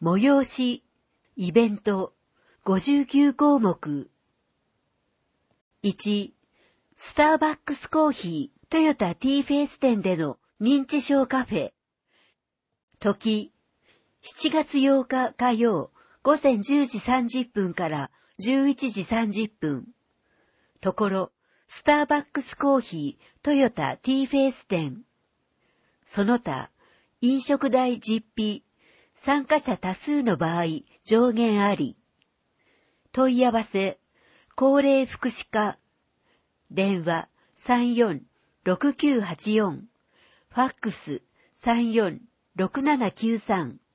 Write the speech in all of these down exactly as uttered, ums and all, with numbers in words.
催し、イベント、ごじゅうきゅうこうもく。いち、スターバックスコーヒートヨタ T フェイス店での認知症カフェ。時、しちがつようか火曜、午前じゅうじさんじゅっぷんからじゅういちじさんじゅっぷん。ところ、スターバックスコーヒートヨタ T フェイス店。その他、飲食代実費、参加者多数の場合、上限あり。問い合わせ、高齢福祉課。電話 さんよんろくきゅうはちよん。ファックス さんよんろくななきゅうさん。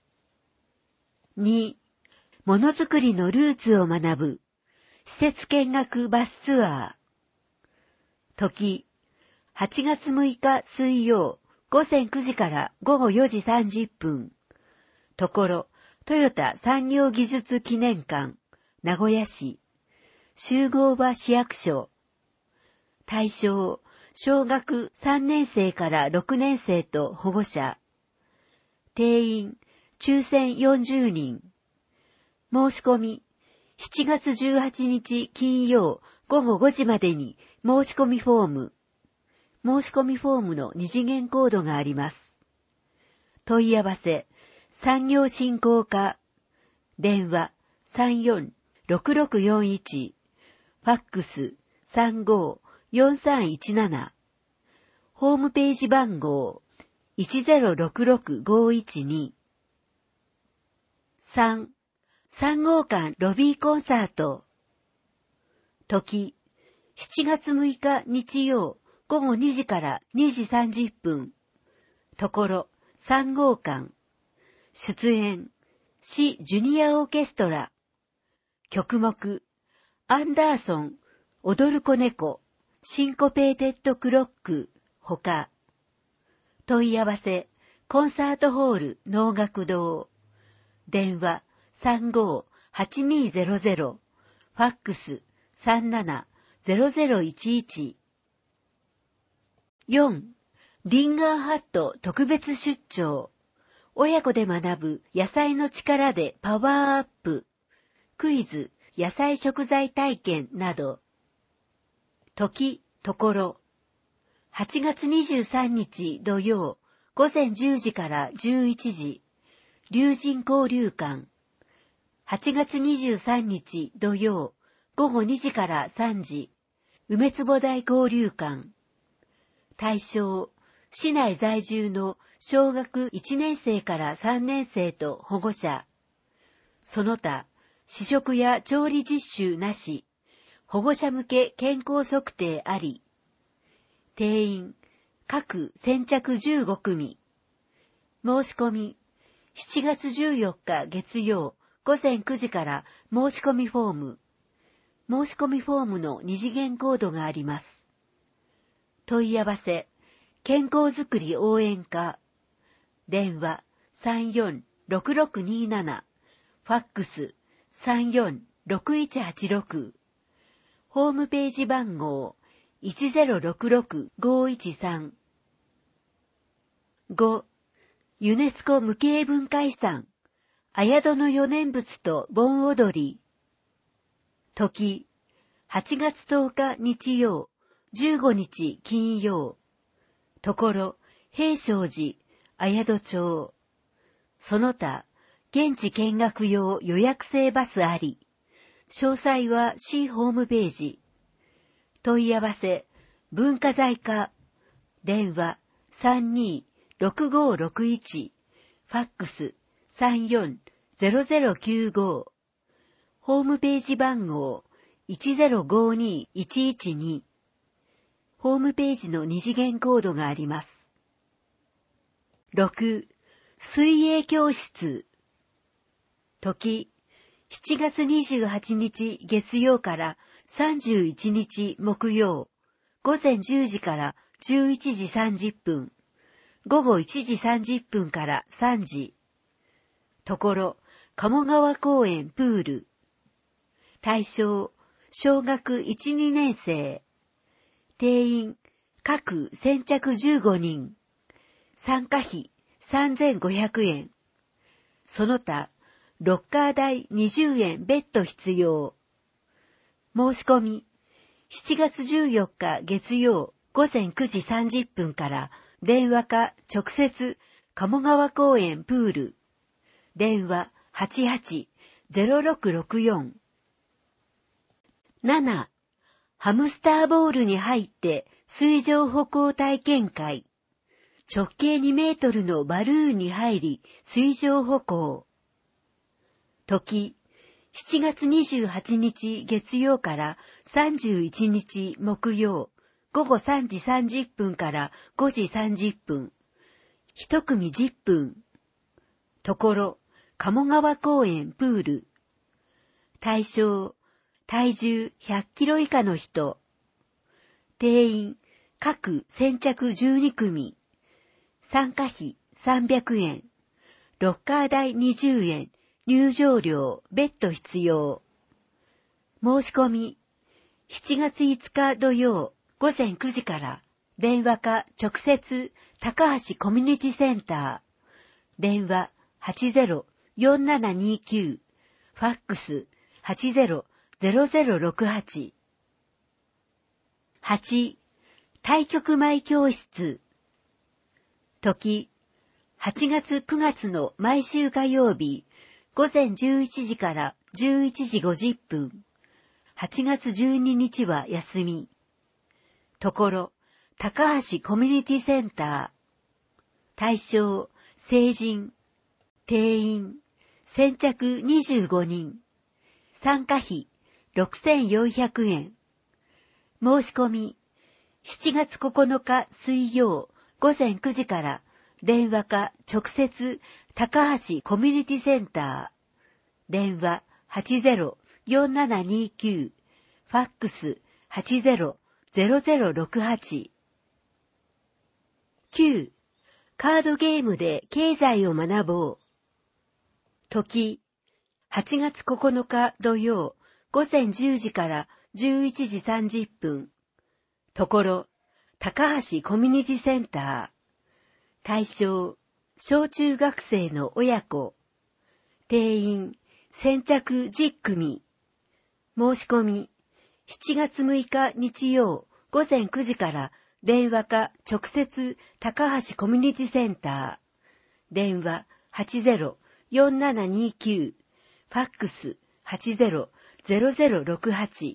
に、ものづくりのルーツを学ぶ、施設見学バスツアー。時、はちがつむいか水曜、午前くじから午後よじさんじゅっぷん。ところ、トヨタ産業技術記念館、名古屋市。集合場市役所。対象、小学さんねんせいからろくねんせいと保護者。定員、抽選よんじゅうにん。申し込み、しちがつじゅうはちにち金曜午後ごじまでに申し込みフォーム。申し込みフォームの二次元コードがあります。問い合わせ、産業振興課。電話 さんよんろくろくよんいち。ファックス さんごよんさんいちなな。ホームページ番号 いちぜろろくろくごいちに。さん、さんごうかんロビーコンサート。時、しちがつむいか日曜午後にじからにじさんじゅっぷん。ところ、さんごうかん。出演、市ジュニアオーケストラ。曲目、アンダーソン、踊る子猫、シンコペーテッドクロック、ほか。問い合わせ、コンサートホール能楽堂。電話 さんごはちにーぜろぜろ。ファックス さんななぜろぜろいちいち。よん、リンガーハット特別出張。親子で学ぶ野菜の力でパワーアップ。クイズ、野菜食材体験など。時、ところ。はちがつにじゅうさんにち土曜、午前じゅうじからじゅういちじ。龍神交流館。はちがつにじゅうさんにち土曜、午後にじからさんじ。梅坪台交流館。対象、市内在住の小学いちねんせいからさんねんせいと保護者。その他、試食や調理実習なし、保護者向け健康測定あり。定員、各先着じゅうごくみ。申し込み、しちがつじゅうよっか月曜午前くじから申し込みフォーム。申し込みフォームの二次元コードがあります。問い合わせ、健康づくり応援課。電話 さんよんろくろくにーなな。ファックス さんよんろくいちはちろく。ホームページ番号 いちぜろろくろくごいちさん。ご、ユネスコ無形文化遺産、綾戸の四念仏と盆踊り。時、はちがつとおか日曜、じゅうごにち金曜。ところ、平正寺、綾戸町。その他、現地見学用予約制バスあり。詳細は市ホームページ。問い合わせ、文化財課。電話 さんにーろくごろくいち。ファックス さんよんぜろぜろきゅうご。ホームページ番号 いちぜろごにいちいちに。ホームページの二次元コードがあります。ろく、水泳教室。時、しちがつにじゅうはちにち月曜からさんじゅういちにち木曜、午前じゅうじからじゅういちじさんじゅっぷん、午後いちじさんじゅっぷんからさんじ。ところ、鴨川公園プール。対象、小学いち、にねんせい。定員、各先着じゅうごにん。参加費さんぜんごひゃくえん。 その他、ロッカー代にじゅうえん別途必要。申し込み、しちがつじゅうよっか月曜午前くじさんじゅっぷんから電話か直接鴨川公園プール。電話 はちはち ゼロろくろくよん。なな. ハムスターボールに入って水上歩行体験会。直径にメートルのバルーンに入り水上歩行。時、しちがつにじゅうはちにち月曜からさんじゅういちにち木曜午後さんじさんじゅっぷんからごじさんじゅっぷん。一組じゅっぷん。ところ、鴨川公園プール。対象、体重ひゃっキロ以下の人。定員、各先着じゅうにくみ。参加費さんびゃくえん。ロッカー代にじゅうえん。入場料別途必要。申し込み、しちがついつか土曜午前くじから電話か直接高橋コミュニティセンター。電話 はちゼロ よんななにきゅう。ファックス はちゼロ ゼロゼロろくはち。はち. 対局前教室。時、はちがつくがつの毎週火曜日、午前じゅういちじからじゅういちじごじゅっぷん。はちがつじゅうににちは休み。ところ、高橋コミュニティセンター。対象、成人。定員、先着にじゅうごにん。参加費、ろくせんよんひゃくえん。申し込み、しちがつここのか水曜午前くじから電話か直接高橋コミュニティセンター。電話 はちゼロ よんななにきゅう。ファックス はちゼロ ゼロゼロろくはち。きゅう. カードゲームで経済を学ぼう。時、はちがつここのか土曜午前じゅうじからじゅういちじさんじゅっぷん。ところ、高橋コミュニティセンター。対象、小中学生の親子。定員、先着じゅっくみ。申し込み、しちがつむいか日曜午前くじから電話か直接高橋コミュニティセンター。電話 はちゼロ よんななにきゅう。ファックス はちゼロ ゼロゼロろくはち。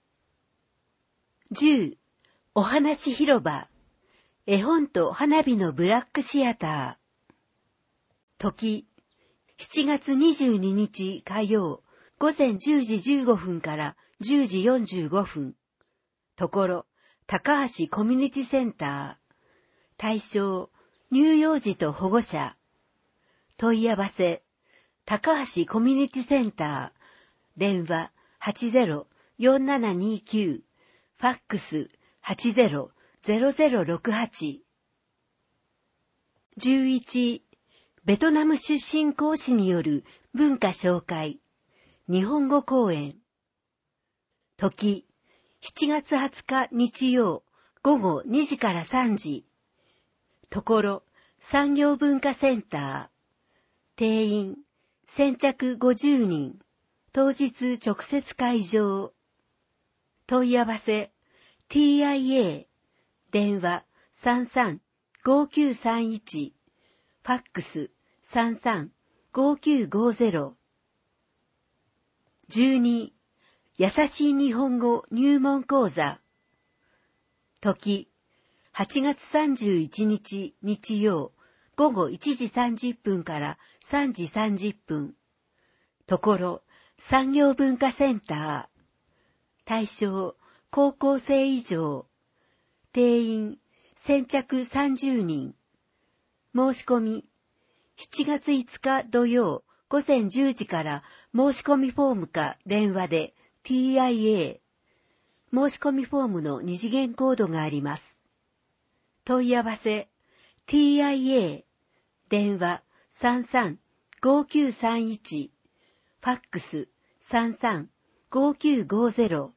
じゅう. お話広場。絵本と花火のブラックシアター。時、しちがつにじゅうににち火曜午前じゅうじじゅうごふんからじゅうじよんじゅうごふん。ところ、高橋コミュニティセンター。対象、乳幼児と保護者。問い合わせ、高橋コミュニティセンター。電話 はちゼロ よんななにきゅう。ファックス はちゼロ ゼロゼロろくはち。じゅういち. ベトナム出身講師による文化紹介。日本語講演。時、しちがつはつか日曜午後にじからさんじ。ところ、産業文化センター。定員、先着ごじゅうにん。当日直接会場。問い合わせ、ティーアイエー。電話 さんさん ごきゅうさんいち。ファックス さんさん ごきゅうごゼロ。じゅうに. 優しい日本語入門講座。時、はちがつさんじゅういちにち日曜午後いちじさんじゅっぷんからさんじさんじゅっぷん。ところ、産業文化センター。対象、高校生以上。定員、先着さんじゅうにん。申し込み、しちがついつか土曜午前じゅうじから申し込みフォームか電話で ティーアイエー。申し込みフォームの二次元コードがあります。問い合わせ、ティーアイエー。電話 さんさん ごきゅうさんいち。ファックス さんさん ごきゅうごゼロ。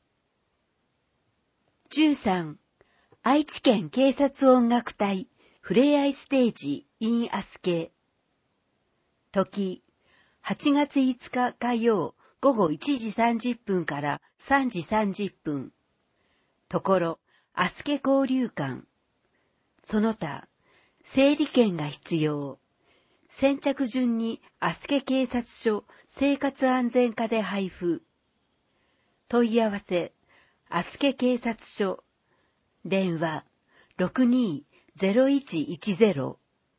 じゅうさん. 愛知県警察音楽隊ふれあいステージ in アスケ。時、 はちがついつか火曜午後いちじさんじゅっぷんからさんじさんじゅっぷん。ところ、あすけ交流館。その他、整理券が必要。先着順にあすけ警察署生活安全課で配布。問い合わせ、あすけ警察署。電話、ろくにーぜろいちいちぜろ。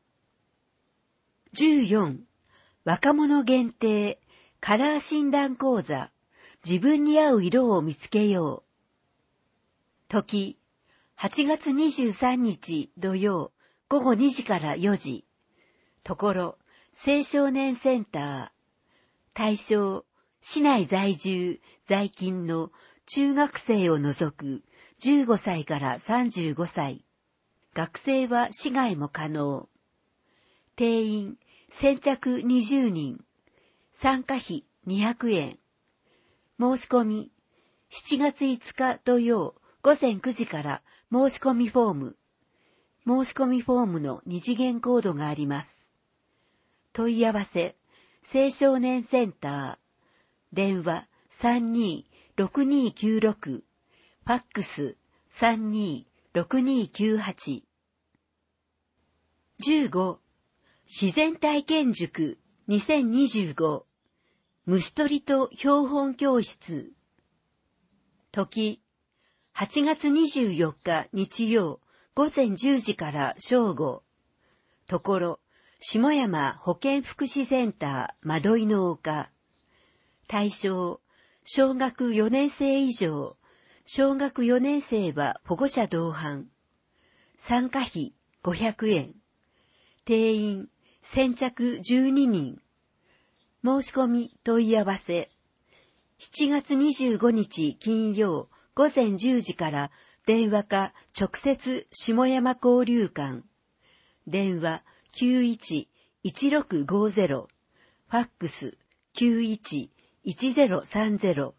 じゅうよん、若者限定、カラー診断講座、自分に合う色を見つけよう。時、はちがつにじゅうさんにち土曜、午後にじからよじ。ところ、青少年センター。対象、市内在住、在勤の中学生を除くじゅうごさいからさんじゅうごさい。学生は市外も可能。定員、先着にじゅうにん。参加費にひゃくえん。申し込み、しちがついつか土曜午前くじから申し込みフォーム。申し込みフォームの二次元コードがあります。問い合わせ、青少年センター。電話 さんにーろくにーきゅうろく。ファックス さんにーろくにーきゅうはち。じゅうご、自然体験塾にせんにじゅうご。虫取りと標本教室。時、はちがつにじゅうよっか日曜午前じゅうじから正午。ところ、下山保健福祉センター窓井の丘。対象、小学よねんせい以上。小学よねんせいは保護者同伴。参加費ごひゃくえん。定員、先着じゅうににん。申し込み問い合わせ。しちがつにじゅうごにち金曜午前じゅうじから電話か直接下山交流館。電話 きゅういちいちろくごぜろ。ファックス きゅういちいちぜろさんぜろ。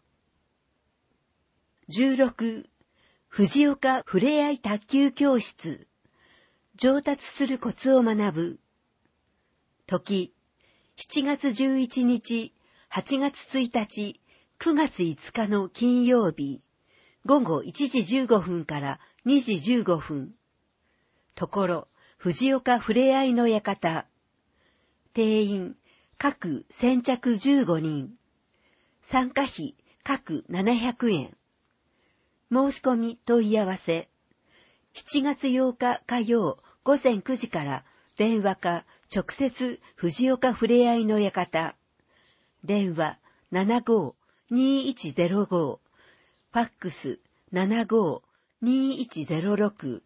じゅうろく、藤岡ふれあい卓球教室。上達するコツを学ぶ。時、しちがつじゅういちにち、はちがつついたち、くがついつかの金曜日、午後いちじじゅうごふんからにじじゅうごふん。ところ、藤岡ふれあいの館。定員、各先着じゅうごにん。参加費、各ななひゃくえん。申し込み問い合わせ。しちがつようか火曜午前くじから電話か直接藤岡ふれあいの館。電話 ななごーにーいちぜろご。ファックス ななごーにーいちぜろろく。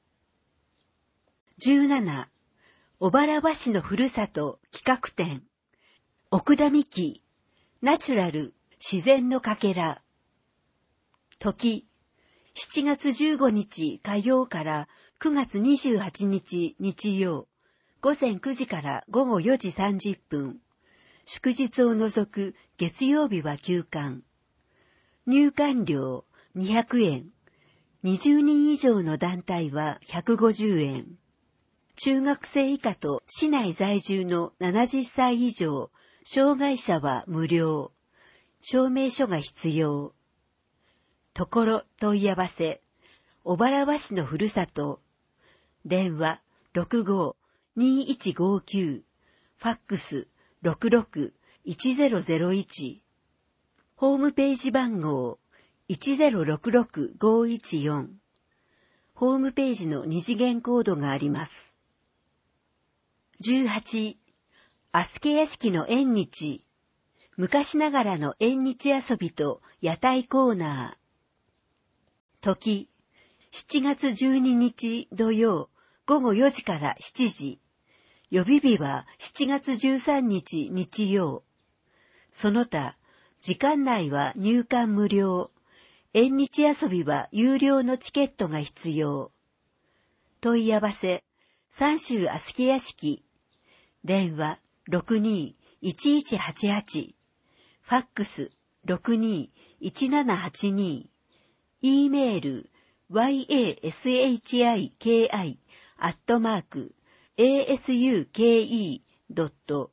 じゅうなな、小原和紙のふるさと企画展。奥田美希、ナチュラル、自然のかけら。時、しちがつじゅうごにち火曜からくがつにじゅうはちにち日曜、午前くじから午後よじさんじゅっぷん。祝日を除く月曜日は休館。入館料にひゃくえん。にじゅうにん以上の団体はひゃくごじゅうえん。中学生以下と市内在住のななじゅっさい以上、障害者は無料。証明書が必要。ところ問い合わせ。小原和紙のふるさと。電話 ろくごーにーいちごきゅう。ファックス ろくろくいちぜろぜろいち。ホームページ番号 いちぜろろくろくごいちよん。ホームページの二次元コードがあります。じゅうはち、あすけ屋敷の縁日。昔ながらの縁日遊びと屋台コーナー。時、しちがつじゅうににち土曜午後よじからしちじ。予備日はしちがつじゅうさんにち日曜。その他、時間内は入館無料。縁日遊びは有料のチケットが必要。問い合わせ、三州あすけ屋敷。電話 ろくにーいちいちはちはち。ファックス ろくにーいちななはちに。E メール ワイエーエスエイチアイケーアイ アットマーク エーエスユーケーイー ドット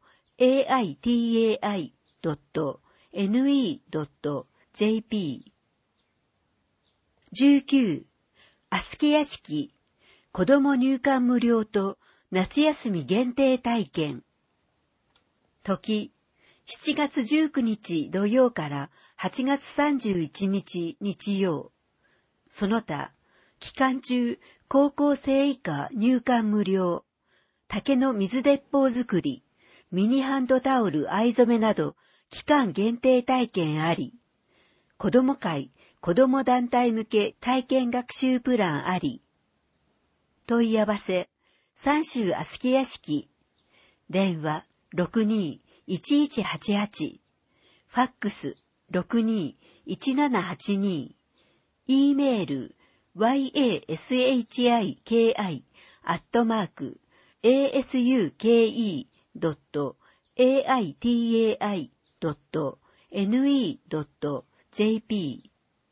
エーアイティーエーアイドットエヌイードットジェーピー。じゅうきゅう、アスケ屋敷、子ども入館無料と夏休み限定体験。時、しちがつじゅうくにち土曜からはちがつさんじゅういちにち日曜。その他、期間中、高校生以下入館無料。竹の水鉄砲作り、ミニハンドタオル藍染めなど、期間限定体験あり。子ども会、子ども団体向け体験学習プランあり。問い合わせ、三州アスケ屋敷。電話、ろくにーいちいちはちはち。ファックス、ろくにーいちななはちに。E メール、ヤスキアットマーク、エーエスユーケーイードットエーアイティーエーアイドットエヌイードットジェーピー。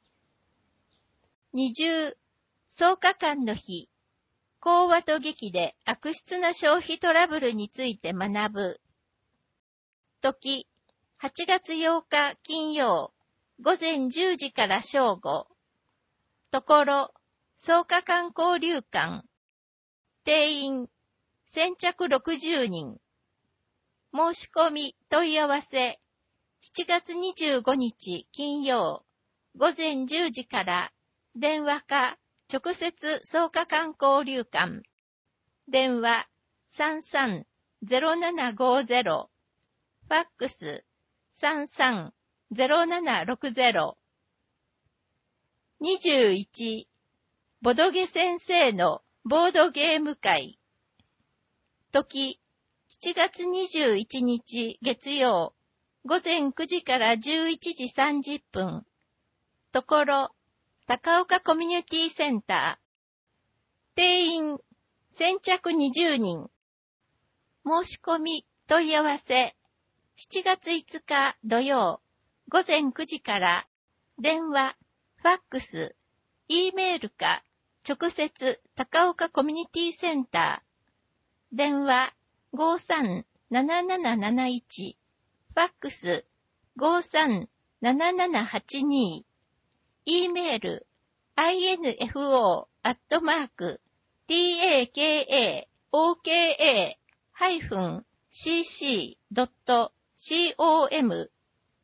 二重、草加間の日、講話と劇で悪質な消費トラブルについて学ぶ。時、はちがつようか金曜、午前じゅうじから正午。ところ、草加間交流館。定員、先着ろくじゅうにん。申し込み問い合わせ、しちがつにじゅうごにち金曜、午前じゅうじから、電話か、直接草加間交流館。電話、さんさんゼロななごゼロ。ファックス、さんさんゼロななろくゼロ。にじゅういち、ボドゲ先生のボードゲーム会。時、しちがつにじゅういちにち月曜、午前くじからじゅういちじさんじゅっぷん。ところ、高岡コミュニティセンター。定員、先着にじゅうにん。申し込み、問い合わせ。しちがついつか土曜、午前くじから、電話、ファックス、E メールか、直接高岡コミュニティセンター。電話、ごさんなななななないち。ファックス、ごさんななななはちに。E メール、インフォ アットマーク、タカオカ ハイフン シーシー ドット コム。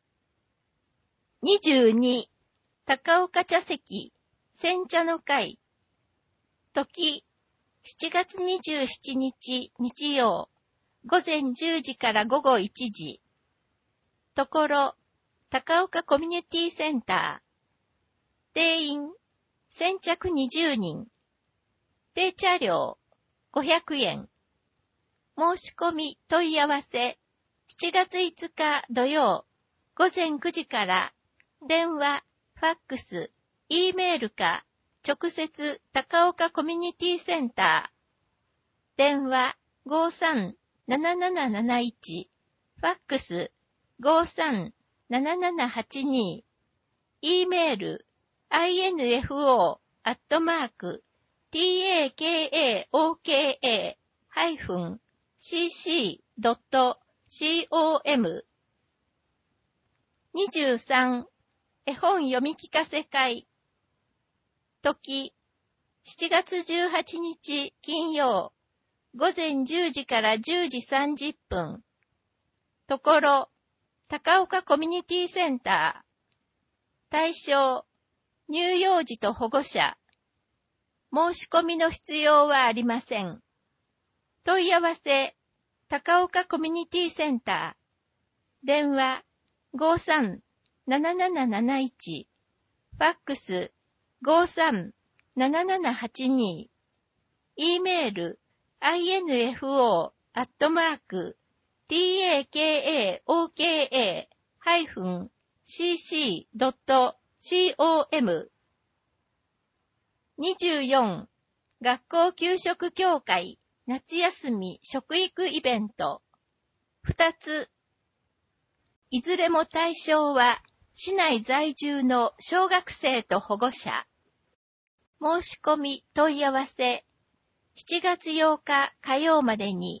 にじゅうに、高岡茶席、煎茶の会。時、しちがつにじゅうしちにち日曜、午前じゅうじから午後いちじ。ところ、高岡コミュニティセンター。定員、先着にじゅうにん。定茶料、ごひゃくえん。申し込み問い合わせ、しちがついつか土曜、午前くじから、電話、ファックス、E メールか、直接高岡コミュニティセンター。電話、ごさんななななないち。ファックス、ごさんななななはちに。E メール、インフォ アットマーク、タカオカ ハイフン シーシー ドット コム。にじゅうさん、絵本読み聞かせ会。時、しちがつじゅうはちにち金曜、午前じゅうじからじゅうじさんじゅっぷん。ところ、高岡コミュニティセンター。対象、乳幼児と保護者。申し込みの必要はありません。問い合わせ、高岡コミュニティセンター。電話、ごさんなななななないち。ファックス、ごさんななななはちに。E メール、インフォ アットマーク、タカオカ ハイフン シーシー ドット コム。にじゅうよん、学校給食協会夏休み食育イベント。ふたつ。いずれも対象は、市内在住の小学生と保護者。申し込み問い合わせ、しちがつようか火曜までに、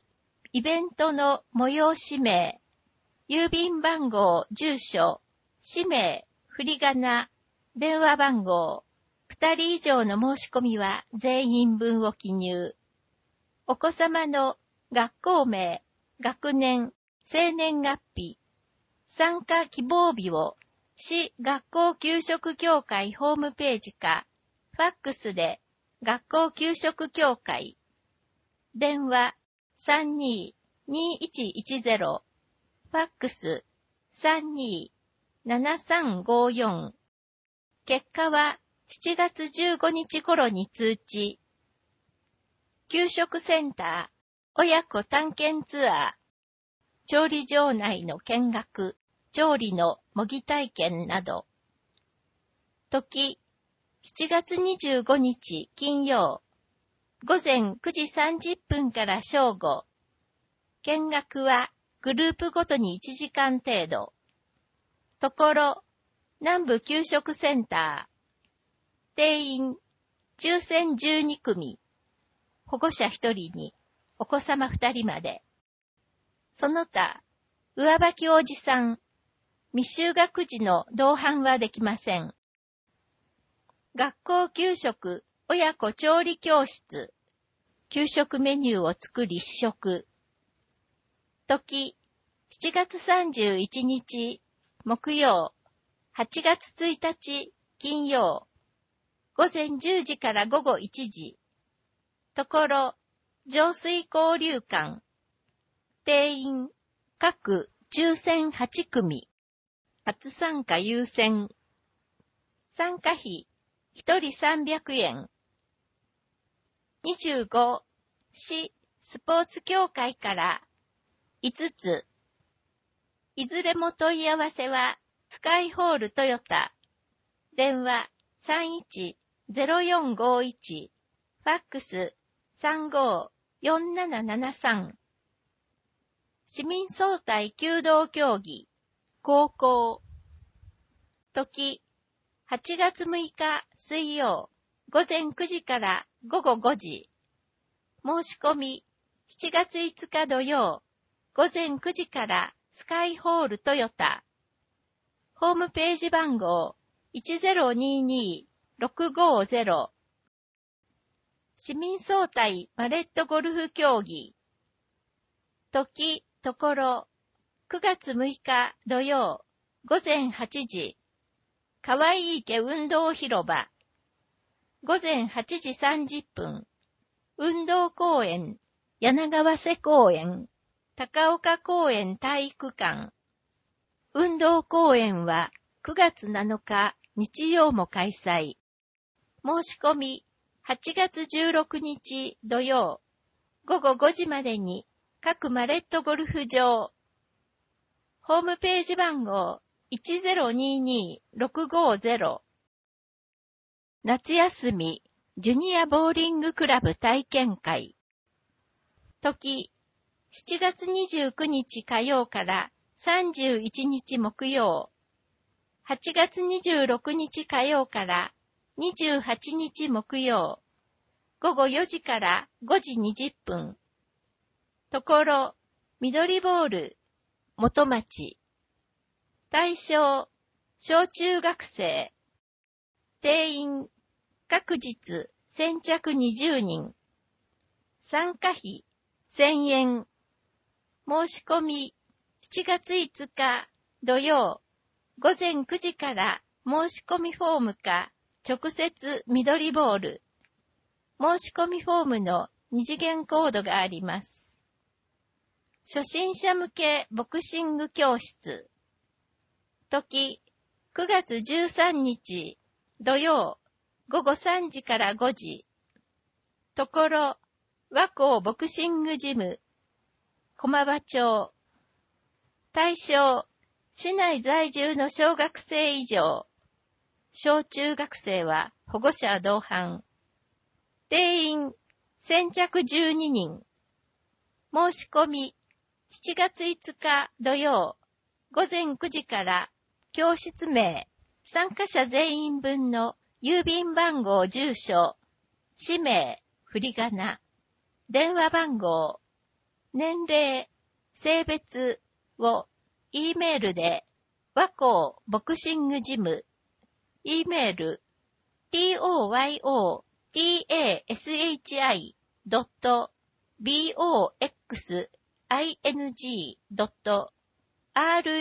イベントの催し名、郵便番号、住所、氏名、振り仮名、電話番号、二人以上の申し込みは全員分を記入。お子様の学校名、学年、生年月日、参加希望日を市学校給食協会ホームページか、ファックスで学校給食協会、電話 さんにーにーいちいちゼロ、ファックス さんにーななさんごよん。結果はしちがつじゅうごにち頃に通知。給食センター、親子探検ツアー、調理場内の見学、調理の模擬体験など。時、しちがつにじゅうごにち金曜、ごぜんくじさんじゅっぷんから正午。見学はグループごとにいちじかん程度。ところ、南部給食センター。定員、抽選じゅうにくみ。保護者ひとりに、お子様ふたりまで。その他、上履きおじさん、未就学児の同伴はできません。学校給食、親子調理教室。給食メニューを作り試食。時、しちがつさんじゅういちにち、木曜、はちがつついたち、金曜、ごぜんじゅうじからごごいちじ。ところ、浄水交流館。定員、各抽選はちくみ。初参加優先。参加費、ひとりさんびゃくえん。にじゅうご、市スポーツ協会からいつつ。いずれも問い合わせは、スカイホールトヨタ。電話 さんいちゼロよんごいち。ファックス さんごよんななななさん。市民総体弓道競技。高校。時、はちがつむいか水曜、ごぜんくじからごごごじ。申し込み、しちがついつか土曜、ごぜんくじからスカイホールトヨタ。ホームページ番号 いちゼロににろくごゼロ。市民総体マレットゴルフ競技。時、ところ、くがつむいか土曜、ごぜんはちじ。かわいい池運動広場。ごぜんはちじさんじゅっぷん。運動公園、柳川瀬公園、高岡公園体育館。運動公園はくがつなのか日曜も開催。申し込みはちがつじゅうろくにち土曜、ごごごじまでに各マレットゴルフ場。ホームページ番号 いちゼロににろくごゼロ。夏休みジュニアボーリングクラブ体験会。時、しちがつにじゅうくにち火曜からさんじゅういちにち木曜。はちがつにじゅうろくにち火曜からにじゅうはちにち木曜。ごごよじからごじにじゅっぷん。ところ、緑ボール、元町。対象、小中学生。定員、各日先着にじゅうにん。参加費、せんえん。申し込み、しちがついつか土曜、ごぜんくじから申し込みフォームか、直接緑ボール。申し込みフォームの二次元コードがあります。初心者向けボクシング教室。時、くがつじゅうさんにち土曜、ごごさんじからごじ。ところ、和光ボクシングジム、駒場町。対象、市内在住の小学生以上。小中学生は保護者同伴。定員、先着じゅうににん。申し込み、しちがついつか土曜、ごぜんくじから教室名、参加者全員分の郵便番号住所、氏名、振り仮名、電話番号、 年齢、性別を E メールで和光ボクシングジム、E メール トトヨタシドットボクシングドットレ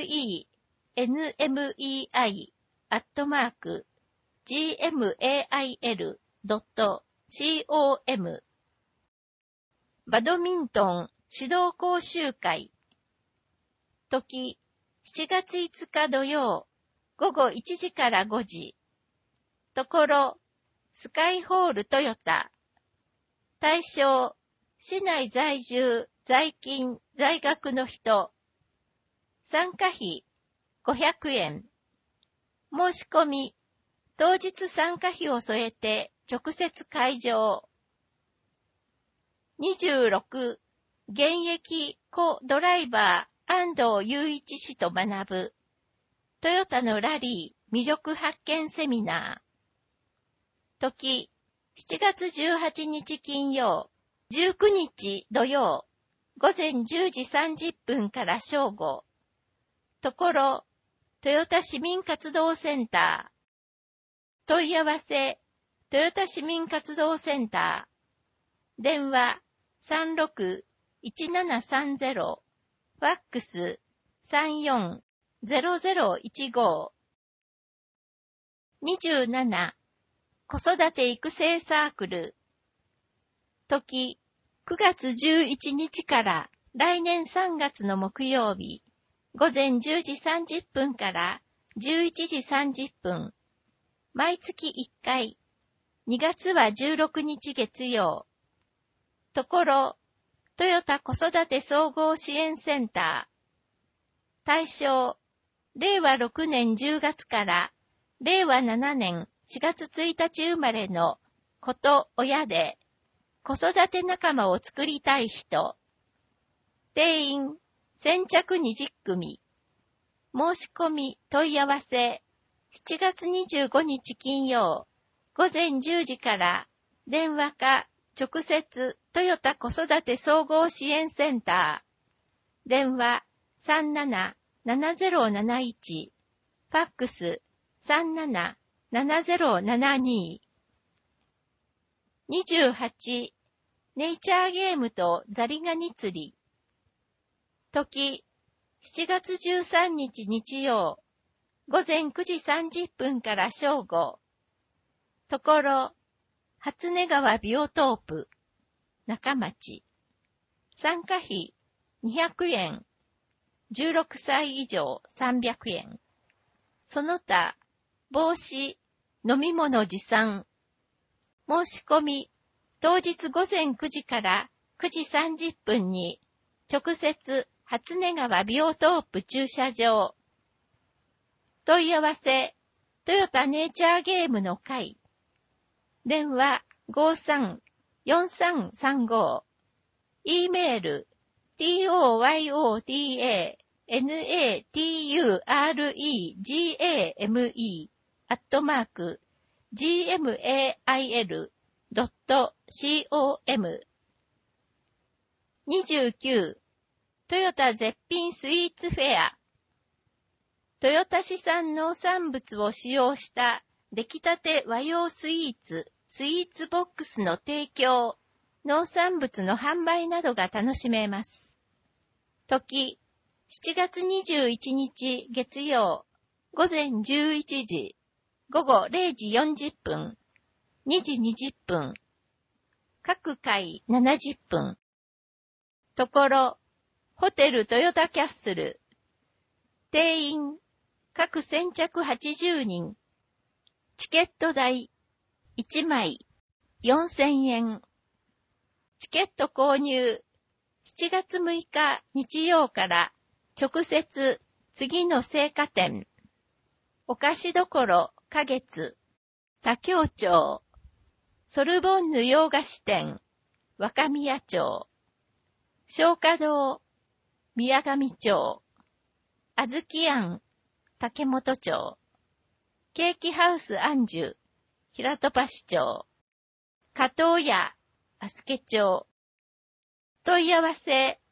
ンアットマーク ジーエムエーアイエルドットコム バドミントン指導講習会時しちがついつか土曜午後いちじからごじところスカイホールトヨタ対象市内在住在勤在学の人参加費ごひゃくえん申し込み当日参加費を添えて直接会場にじゅうろく現役コドライバー安藤雄一氏と学ぶトヨタのラリー魅力発見セミナー時しちがつじゅうはちにち金曜じゅうくにち土曜午前じゅうじさんじゅっぷんから正午ところトヨタ市民活動センター問い合わせトヨタ市民活動センター電話 さんろくいちななさんゼロ ファックス さんよんゼロゼロいちご にじゅうなな子育て育成サークル時くがつじゅういちにちから来年さんがつの木曜日午前じゅうじさんじゅっぷんからじゅういちじさんじゅっぷん毎月いっかいにがつはじゅうろくにち月曜ところトヨタ子育て総合支援センター対象れいわろくねんじゅうがつかられいわななねんしがつついたち生まれの子と親で子育て仲間を作りたい人定員先着にじゅっくみ申し込み問い合わせしちがつにじゅうごにち金曜午前じゅうじから電話か直接トヨタ子育て総合支援センター電話 さんななななゼロなないち ファックス さんななななゼロななに にじゅうはちネイチャーゲームとザリガニ釣り時しちがつじゅうさんにち日曜午前くじさんじゅっぷんから正午ところ初音川ビオトープ中町参加費にひゃくえんじゅうろくさい以上さんびゃくえんその他帽子飲み物持参申し込み当日午前くじからくじさんじゅっぷんに直接初音川ビオトープ駐車場問い合わせトヨタネイチャーゲームの会電話 ごーさんよんさんさんご E メール トヨタネイチャーゲーム アットマーク ジーエムエーアイエルドットコム にじゅうきゅうトヨタ絶品スイーツフェアトヨタ市産農産物を使用した出来たて和洋スイーツスイーツボックスの提供農産物の販売などが楽しめます時しちがつにじゅういちにち月曜午前じゅういちじ午後れいじよんじゅっぷんにじにじゅっぷん各回ななじゅっぷんところホテルトヨタキャッスル定員各先着はちじゅうにんチケット代いちまいよんせんえんチケット購入しちがつむいか日曜から直接次の青果店お菓子どころ花月多京町ソルボンヌ洋菓子店若宮町松花堂宮上町あずき庵竹本町ケーキハウスアンジュ平戸橋町加東屋あすけ町問い合わせ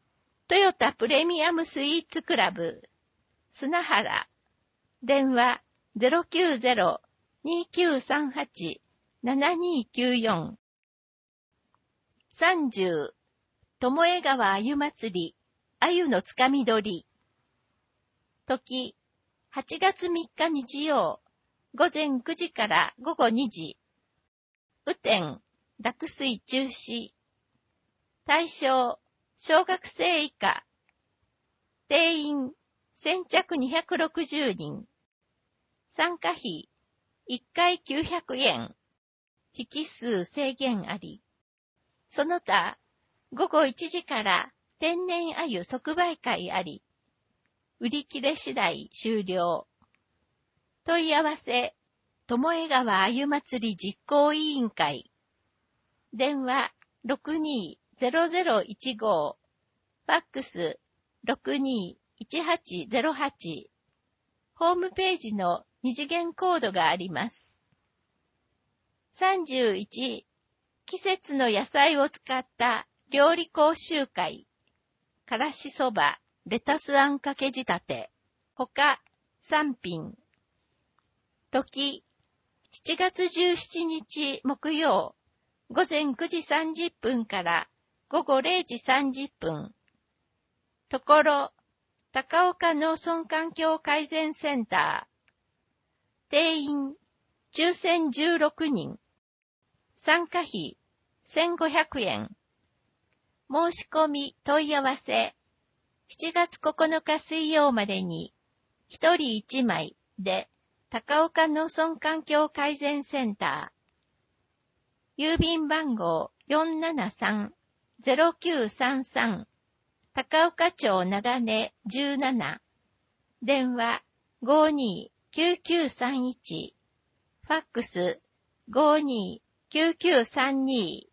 トヨタプレミアムスイーツクラブ、砂原、電話 ゼロきゅうゼロ にきゅうさんはち ななにきゅうよん。さんじゅう、巴川あゆ祭り、あゆのつかみ取り。時、はちがつみっか日曜、午前くじから午後にじ。雨天、濁水中止。対象、小学生以下。定員、先着にひゃくろくじゅうにん。参加費、いっかいきゅうひゃくえん。引数制限あり。その他、午後いちじから天然鮎即売会あり。売り切れ次第終了。問い合わせ、巴川あゆ祭り実行委員会。電話 ろくにーゼロゼロいちご。ファックス ろくにーいちはちゼロはち。ホームページの二次元コードがあります。さんじゅういち、季節の野菜を使った料理講習会。からしそば、レタスあんかけ仕立て。他、さんぴん。時、しちがつじゅうしちにち木曜、午前くじさんじゅっぷんから午後れいじさんじゅっぷん。ところ、高岡農村環境改善センター。定員、抽選じゅうろくにん。参加費、せんごひゃくえん。申し込み問い合わせ、しちがつここのか水曜までに、ひとりいちまいで、高岡農村環境改善センター。郵便番号 よんななさんゼロきゅうさんさん。高岡町長根じゅうなな。電話 ごにーきゅうきゅうさんいち。ファックス ごにーきゅうきゅうさんに。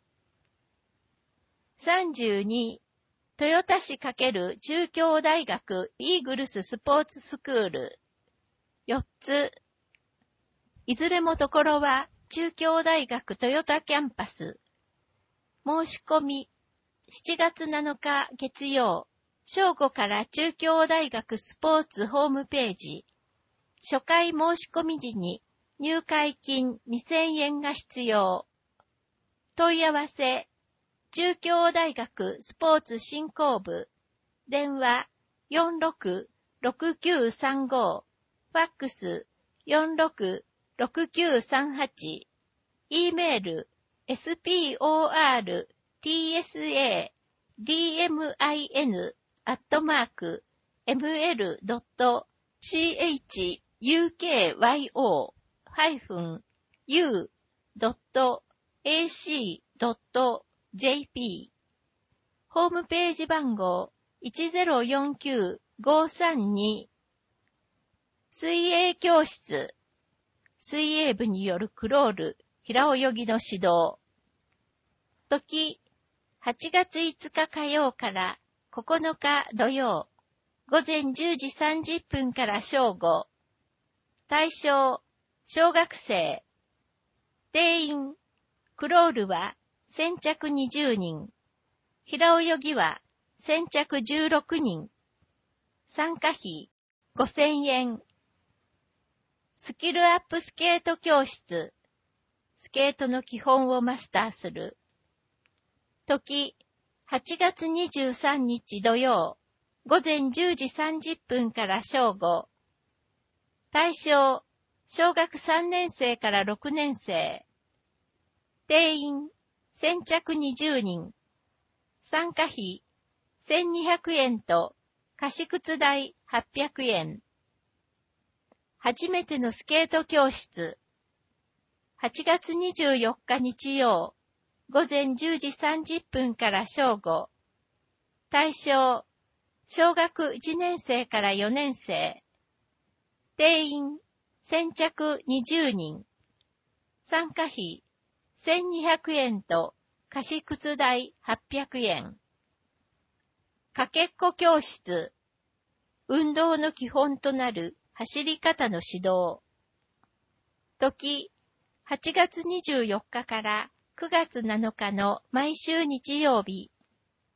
さんじゅうに、豊田市×中京大学イーグルススポーツスクール。よっつ。いずれもところは中京大学豊田キャンパス。申し込み、しちがつなのか月曜、正午から中京大学スポーツホームページ。初回申し込み時に入会金にせんえんが必要。問い合わせ、中京大学スポーツ振興部。電話 よんろくろくきゅうさんご。ファックス よんろくろくきゅうさんはち。E メール エスピーオーアールティーエスエーディーエムアイエヌ アットマーク エムエル ドット シーエイチ ユーケーワイオー ハイフン ユー ドット エーシー ドット ジェーピー。ホームページ番号 いちゼロよんきゅうごさんに。水泳教室。水泳部によるクロール、平泳ぎの指導。時、はちがついつか火曜からここのか土曜、午前じゅうじさんじゅっぷんから正午。対象、小学生。定員、クロールは先着にじゅうにん。平泳ぎは先着じゅうろくにん。参加費ごせんえん。スキルアップスケート教室。スケートの基本をマスターする。時、はちがつにじゅうさんにち土曜、午前じゅうじさんじゅっぷんから正午。対象、小学さんねんせいからろくねんせい。定員、先着にじゅうにん。参加費、せんにひゃくえんと、貸し靴代はっぴゃくえん。初めてのスケート教室。はちがつにじゅうよっか日曜、午前じゅうじさんじゅっぷんから正午。対象、小学いちねんせいからよねんせい。定員、先着にじゅうにん。参加費、せんにひゃくえんと貸し靴代はっぴゃくえん。かけっこ教室。運動の基本となる走り方の指導。時、はちがつにじゅうよっかからくがつなのかの毎週日曜日、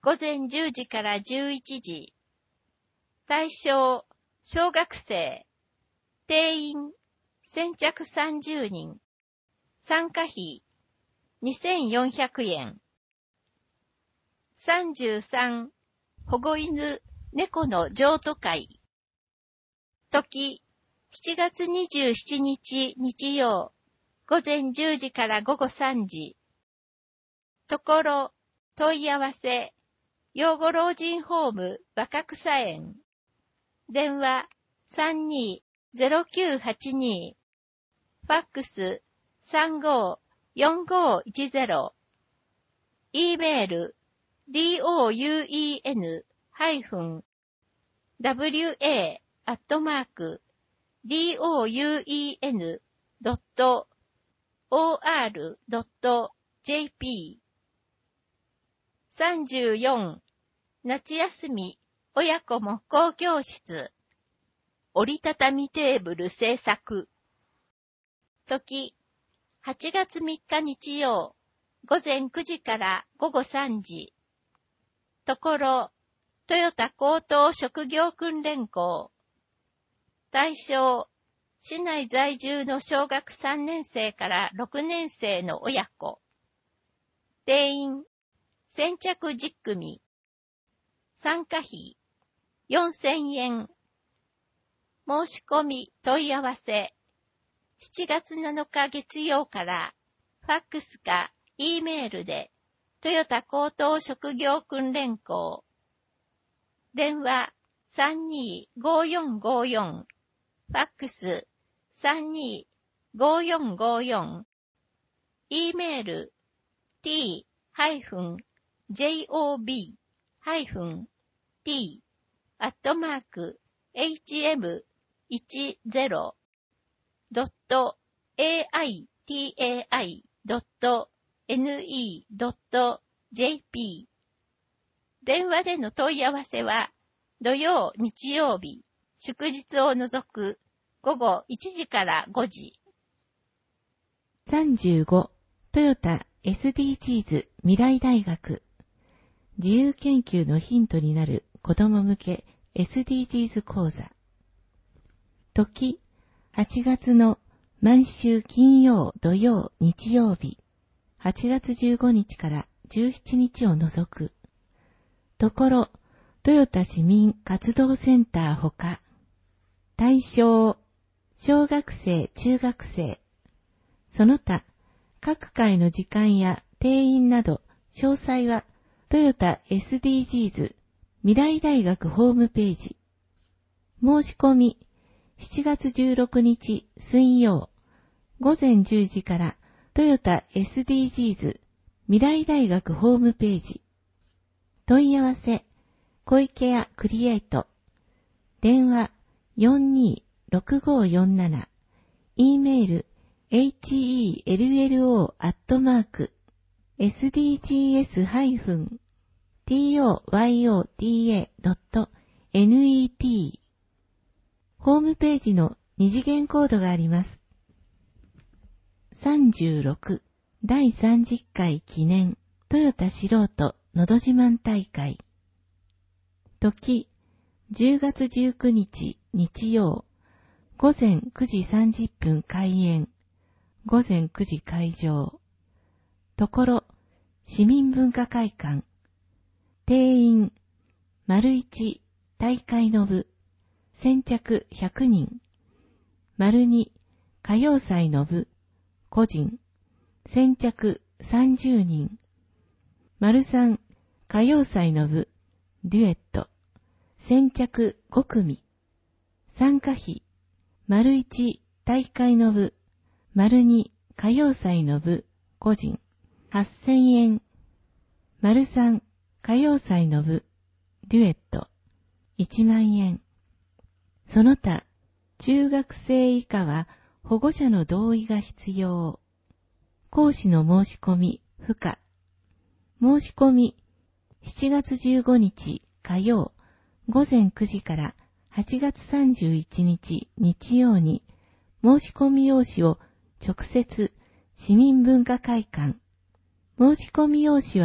午前じゅうじからじゅういちじ。対象、小学生。定員、先着さんじゅうにん。参加費、にせんよんひゃくえん。さんじゅうさん、保護犬、猫の譲渡会。時、しちがつにじゅうしちにち日曜、午前じゅうじから午後さんじ。ところ、問い合わせ、養護老人ホーム若草園。電話 さんにーゼロきゅうはちに。ファックス さんごーよんごーいちゼロ。E メール ドゥーエー アットマーク ドゥーエヌ ドット オーアール ドット ジェーピー。さんじゅうよん、夏休み親子木工教室。折りたたみテーブル製作。時、はちがつみっか日曜、午前くじから午後さんじ。ところ、トヨタ高等職業訓練校。対象、市内在住の小学さんねんせいからろくねんせいの親子。定員、先着じゅっくみ。参加費、よんせんえん。申し込み問い合わせ。しちがつなのか月曜から、ファックスか E メールで、トヨタ高等職業訓練校。電話 さんにーごーよんごーよん。ファックス さんにーごーよんごーよん。E メール ティー ジェイオービー ティー アットマーク エイチエム いちゼロ ドット エーアイティーエーアイ ドット ネット ドット ジェーピー。電話での問い合わせは、土曜、日曜日、祝日を除く午後いちじからごじ。 さんじゅうご、トヨタ エスディージーズ 未来大学。自由研究のヒントになる子ども向け エスディージーズ 講座。時、はちがつの毎週金曜、土曜、日曜日、はちがつじゅうごにちからじゅうしちにちを除く。ところ、トヨタ市民活動センターほか。対象、小学生、中学生。その他、各回の時間や定員など、詳細はトヨタ エスディージーズ 未来大学ホームページ。申し込み、しちがつじゅうろくにち水曜、午前じゅうじからトヨタ エスディージーズ 未来大学ホームページ。問い合わせ、小池屋クリエイト。電話 よんにーろくごーよんなな。E メール、ヘルロー アットマーク、エスディージーエス トヨタ ドット ネット。ホームページの二次元コードがあります。さんじゅうろく、だいさんじゅっかい記念トヨタ素人のど自慢大会。時、じゅうがつじゅうくにち日曜、午前くじさんじゅっぷん開演、午前くじ会場。ところ、市民文化会館。定員、丸一、大会の部、先着ひゃくにん。丸二、歌謡祭の部、個人、先着さんじゅうにん。丸三、歌謡祭の部、デュエット、先着ごくみ。参加費、丸一、大会の部、丸二、歌謡祭の部、個人、はっせんえん。丸三、歌謡祭の部、デュエット、いちまんえん。その他、中学生以下は保護者の同意が必要。講師の申し込み不可。申し込み、しちがつじゅうごにち火曜、午前くじからはちがつさんじゅういちにち日曜に、申し込み用紙を直接市民文化会館。申し込み用紙は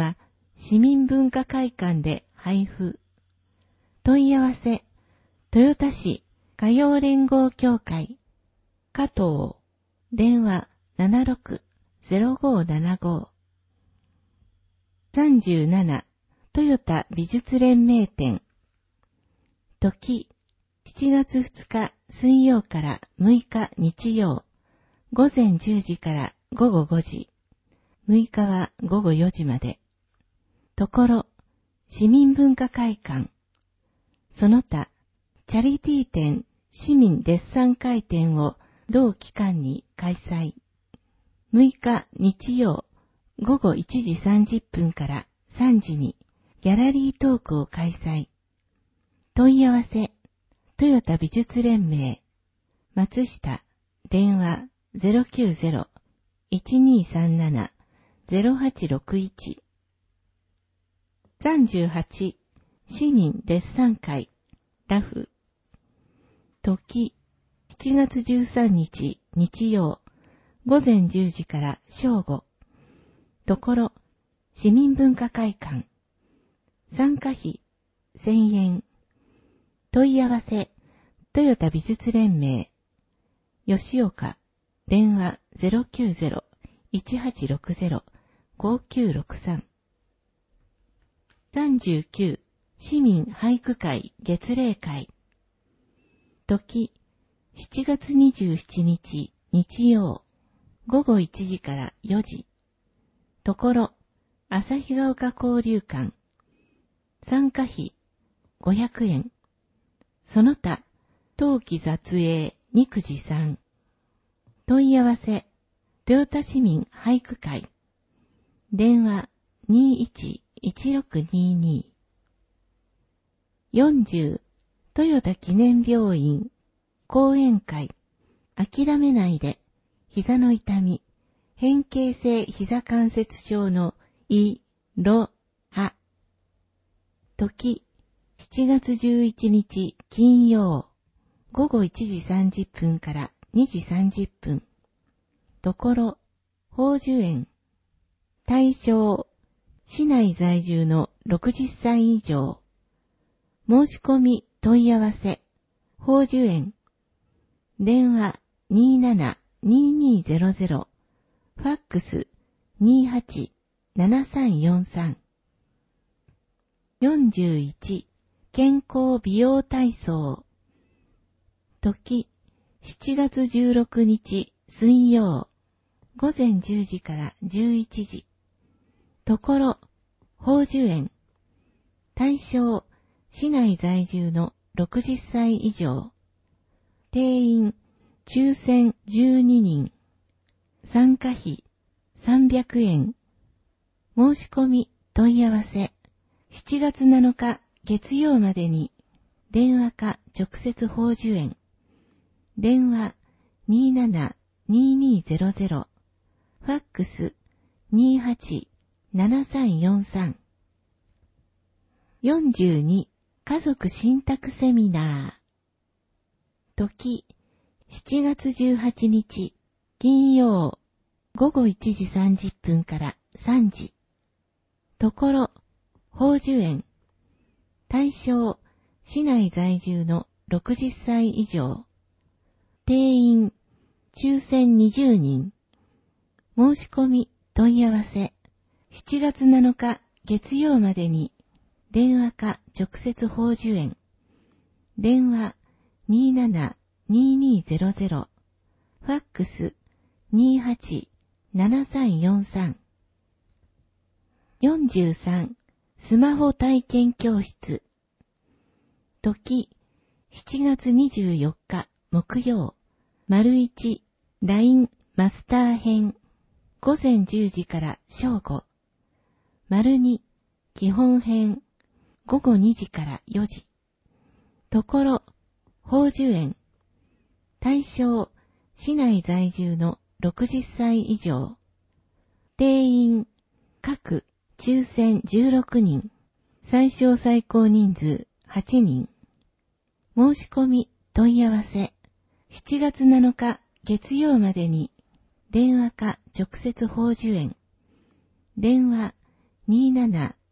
市民文化会館で配布。問い合わせ、豊田市歌謡連合協会、加藤、電話 ななろく ゼロごーななご。さんじゅうなな、トヨタ美術連盟展。時、しちがつふつか水曜からむいか日曜、午前じゅうじから午後ごじ、むいかは午後よじまで。ところ、市民文化会館。その他、チャリティー展、市民デッサン会展を同期間に開催。むいか日曜、午後いちじさんじゅっぷんからさんじにギャラリートークを開催。問い合わせ、トヨタ美術連盟、松下、電話 ゼロきゅうゼロ いちにーさんなな ゼロはちろくいち。さんじゅうはち、市民デッサン会、ラフ。時、しちがつじゅうさんにち日曜、午前じゅうじから正午。ところ、市民文化会館。参加費、せんえん。問い合わせ、トヨタ美術連盟。吉岡、電話 ゼロきゅうゼロ いちはちろくゼロ ごきゅうろくさん。さんじゅうきゅう、市民俳句会月例会。時、しちがつにじゅうしちにち日曜、午後いちじからよじ。ところ、旭ヶ丘交流館。参加費、ごひゃくえん。その他、冬季雑営、肉次さん。問い合わせ、豊田市民俳句会。電話 にーいちいちろくにーにー。よんじゅう、豊田記念病院、講演会。諦めないで、膝の痛み、変形性膝関節症のい、ろ、は。時、しちがつじゅういちにち金曜、午後いちじさんじゅっぷんからにじさんじゅっぷん。ところ、宝珠園。対象、市内在住のろくじゅっさい以上。申し込み問い合わせ、宝珠園。電話 にーなな にーにーゼロゼロ、ファックス にーはち ななさんよんさん。よんじゅういち、健康美容体操。時、しちがつじゅうろくにち水曜、午前じゅうじからじゅういちじ。ところ、宝珠園。対象、市内在住のろくじゅっさい以上。定員、抽選じゅうににん。参加費、さんびゃくえん。申し込み、問い合わせ。しちがつなのか月曜までに、電話か直接宝珠園。電話 にーなな にーにーゼロゼロ、ファックス にーはち ななさんよんさん。よんじゅうに、家族信託セミナー。時、しちがつじゅうはちにち金曜、午後いちじさんじゅっぷんからさんじ。ところ、宝珠園。対象、市内在住のろくじゅっさい以上。定員、抽選にじゅうにん。申し込み、問い合わせ。しちがつなのか月曜までに、電話か直接宝珠園。電話 にーなな にーにーゼロゼロ、ファックス にーはち ななさんよんさん。よんじゅうさん、スマホ体験教室。時、しちがつにじゅうよっか木曜、丸いち、ライン マスター編。午前じゅうじから正午。丸に、基本編。午後にじからよじ。ところ、宝珠園。対象、市内在住のろくじゅっさい以上。定員、各、抽選じゅうろくにん。最小最高人数はちにん。申し込み、問い合わせ。しちがつなのか月曜までに、電話か直接宝珠園。電話 にーなな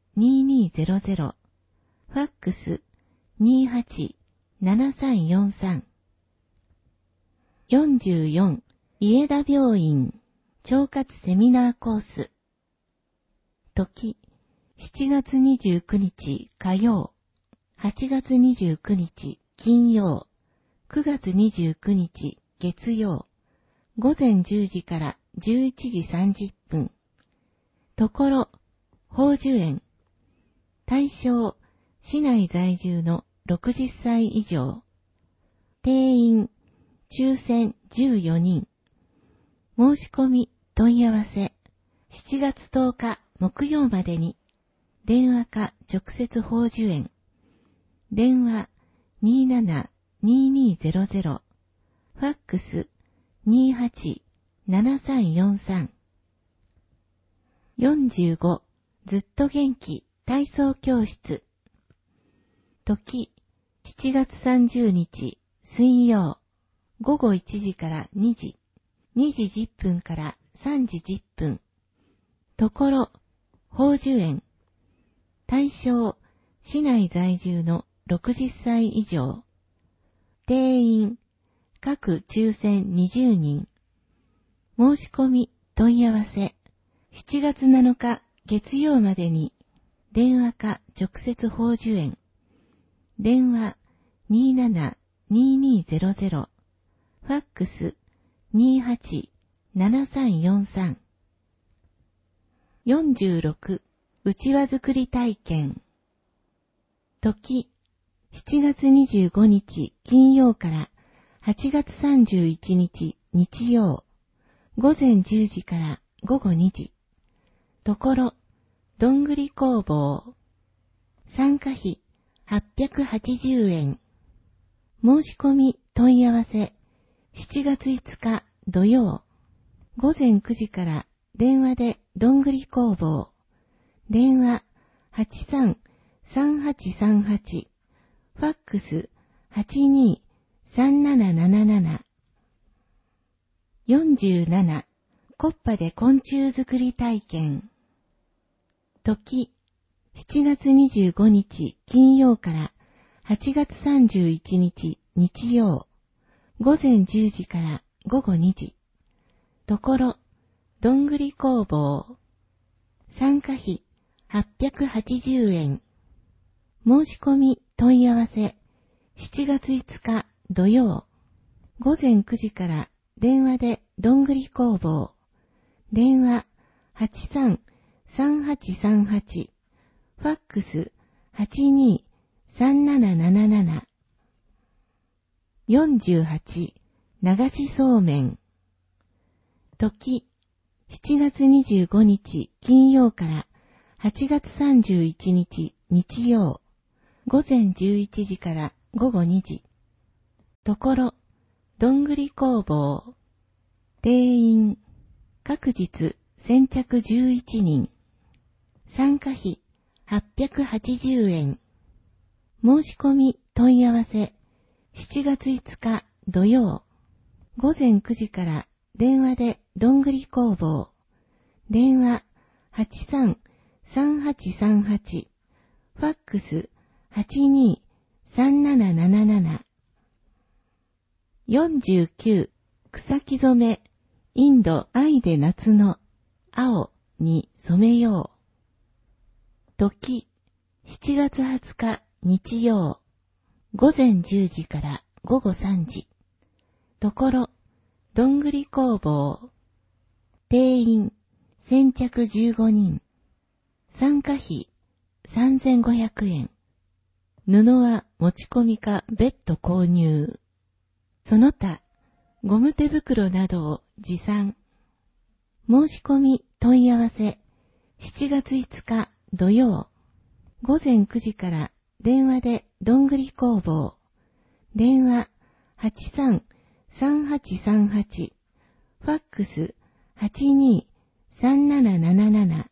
ににゼロゼロ、ファックス にはちななさんよんさん。よんじゅうよん、家田病院腸活セミナーコース。時、しちがつにじゅうくにち火曜、はちがつにじゅうくにち金曜、くがつにじゅうくにち月曜、ごぜんじゅうじからじゅういちじさんじゅっぷん。ところ、宝珠園。対象、市内在住のろくじゅっさい以上。定員、抽選じゅうよにん。申し込み、問い合わせ、しちがつとおか木曜までに。電話か直接宝珠園。電話 にーななにーにーゼロゼロ。ファックス にーはちななさんよんさん。よんじゅうご、ずっと元気体操教室。時、しちがつさんじゅうにち水曜、ごごいちじからにじ、にじじゅっぷんからさんじじゅっぷん。ところ、宝珠園。対象、市内在住のろくじゅっさい以上。定員、各抽選にじゅうにん。申し込み、問い合わせ、しちがつなのか月曜までに。電話か直接宝珠園。電話 にーななにーにーゼロゼロ。ファックス にーはちななさんよんさん。よんじゅうろく、うちわ作り体験。時、しちがつにじゅうごにち金曜からはちがつさんじゅういちにち日曜、ごぜんじゅうじからごごにじ。ところ、どんぐり工房。参加費はっぴゃくはちじゅうえん。申し込み問い合わせ、しちがついつか土曜、ごぜんくじから電話でどんぐり工房。電話 はちさんさんはちさんはち。ファックス はちにーさんなななななな。よんじゅうなな、コッパで昆虫作り体験。時、しちがつにじゅうごにち金曜からはちがつさんじゅういちにち日曜、ごぜんじゅうじからごごにじ。ところ、どんぐり工房。参加費はっぴゃくはちじゅうえん。申し込み問い合わせ、しちがついつか土曜、ごぜんくじから電話でどんぐり工房。電話 はちさんさんはちさんはち。ファックス はちにーさんなななななな。よんじゅうはち、流しそうめん。時、しちがつにじゅうごにち金曜からはちがつさんじゅういちにち日曜、ごぜんじゅういちじからごごにじ。ところ、どんぐり工房。定員、各日先着じゅういちにん。参加費はっぴゃくはちじゅうえん。申し込み問い合わせ、しちがついつか土曜、ごぜんくじから電話でどんぐり工房。電話 はちさんさんはちさんはち。ファックス はちにーさんなななななな。よんじゅうきゅう、草木染め、インド愛で夏の青に染めよう。時、しちがつはつか日曜、ごぜんじゅうじからごごさんじ。ところ、どんぐり工房。定員、先着じゅうごにん。参加費、さんぜんごひゃくえん。布は持ち込みか別途購入。その他、ゴム手袋などを持参。申し込み問い合わせ、しちがついつか土曜、ごぜんくじから電話でどんぐり工房。電話 はちさんさんはちさんはち。ファックス はちにーさんなななななな。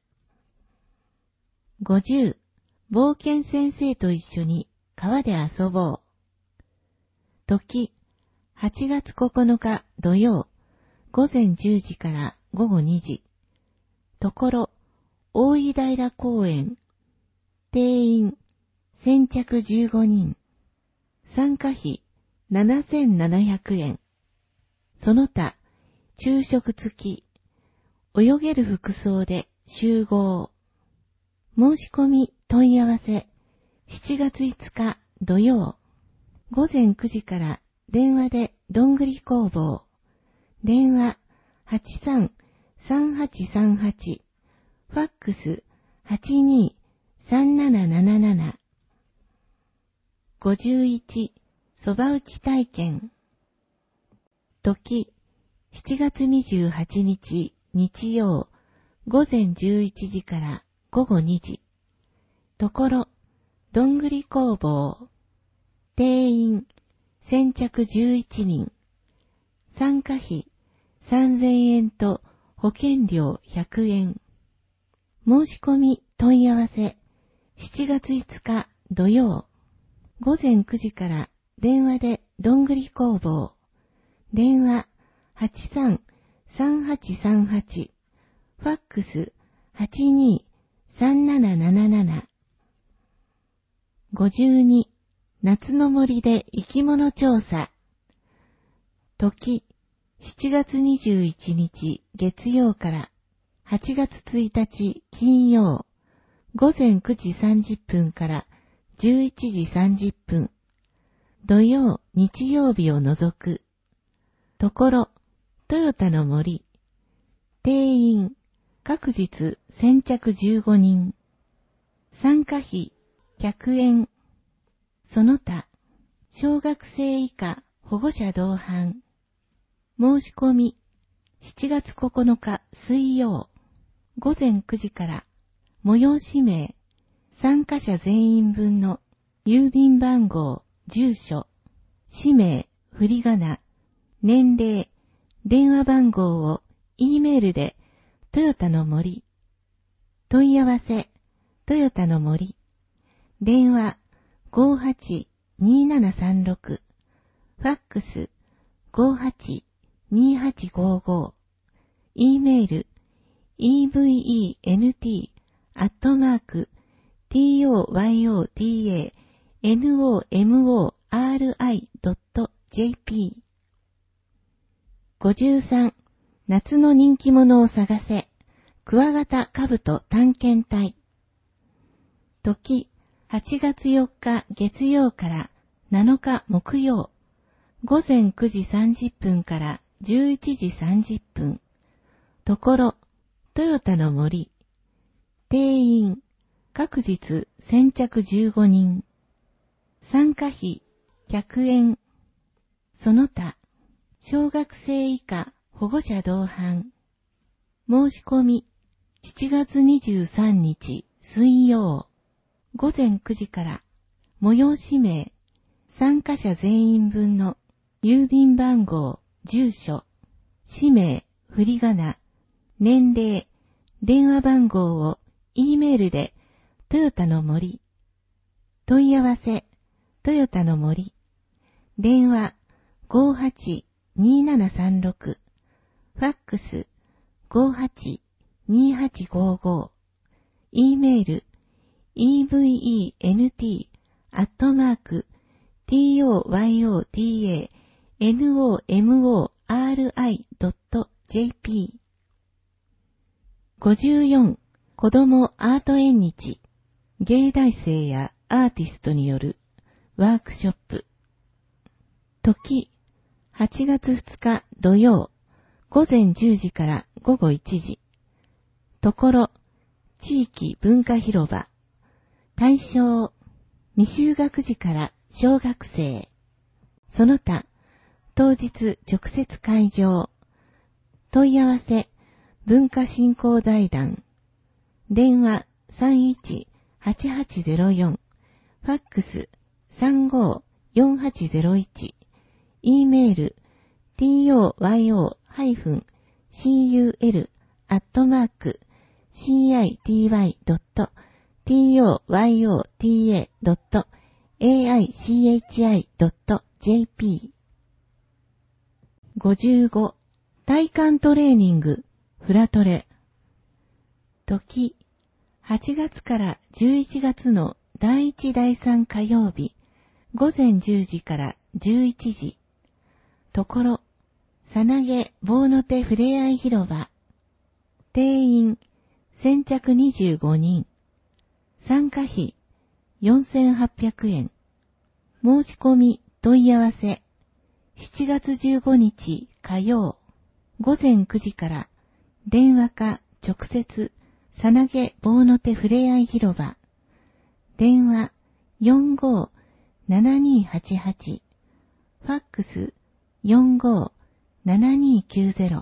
ごじゅう、冒険先生と一緒に川で遊ぼう。時、はちがつここのか土曜、ごぜんじゅうじからごごにじ。ところ、大井平公園。 定員先着じゅうごにん。参加費ななせんななひゃくえん。その他、昼食付き。泳げる服装で集合。申し込み問い合わせしちがついつか土曜。午前くじから電話でどんぐり工房。電話 はちさんさんはちさんはち。ファックス はちにーさんなななななな。ごじゅういち、そば打ち体験。時、しちがつにじゅうはちにち日曜、午前じゅういちじから午後にじ。ところ、どんぐり工房。定員、先着じゅういちにん。参加費、さんぜんえんと保険料ひゃくえん。申し込み問い合わせ、しちがついつか土曜。午前くじから電話でどんぐり工房。電話 はちさんさんはちさんはち。ファックス はちにーさんなななななな。ごじゅうに、夏の森で生き物調査。時、しちがつにじゅういちにち月曜からはちがつついたち金曜、午前くじさんじゅっぷんからじゅういちじさんじゅっぷん。土曜、日曜日を除く。ところ、トヨタの森。定員、各日先着じゅうごにん。参加費、ひゃくえん。その他、小学生以下保護者同伴。申し込み、しちがつここのか水曜、午前くじから、催し名、参加者全員分の郵便番号、住所、氏名、振り仮名、年齢、電話番号を E メールでトヨタの森。問い合わせ、トヨタの森。電話 ごーはちにーななさんろく。ファックス ごーはちにーはちごーごー。E メール イーブイイーエヌティー アットマーク トヨタ ドット ジェーピー。ごじゅうさん、夏の人気者を探せ、クワガタカブト探検隊。時、はちがつよっか月曜からなのか木曜、午前くじさんじゅっぷんからじゅういちじさんじゅっぷん。ところ、トヨタの森。定員、各日先着じゅうごにん。参加費、ひゃくえん。その他、小学生以下保護者同伴。申し込み、しちがつにじゅうさんにち水曜、午前くじから、催し名、参加者全員分の郵便番号、住所、氏名、振り仮名、年齢、電話番号を E メールでトヨタの森。問い合わせ、トヨタの森。電話 ごーはちにーななさんろく。ファックス ごーはちにーはちごーごー。E メール イーブイイーエヌティー アットマーク トヨタ ノモリ ドット ジェーピー。ごじゅうよん、子供アート縁日。芸大生やアーティストによるワークショップ。時、はちがつふつか土曜、午前じゅうじから午後いちじ。ところ、地域文化広場。対象、未就学児から小学生。その他、当日直接会場。問い合わせ、文化振興財団。電話 さんいちはちはちゼロよん。ファックス さんごーよんはちゼロいち。E メール トヨタ シーユーエル アットマーク シーアイティーワイ ドット トヨタ ドット エーアイシーエイチアイ ドット ジェーピー。ごじゅうご、体幹トレーニングフラトレ。時、 はちがつからじゅういちがつのだいいちだいさん火曜日、ごぜんじゅうじからじゅういちじ。ところ、さなげ棒の手ふれあい広場。定員先着にじゅうごにん。参加費よんせんはっぴゃくえん。申し込み問い合わせ。しちがつじゅうごにち火曜。ごぜんくじから電話か直接さなげ棒の手ふれあい広場。電話 よんごーななにーはちはち。ファックス よんごーななにーきゅうゼロ。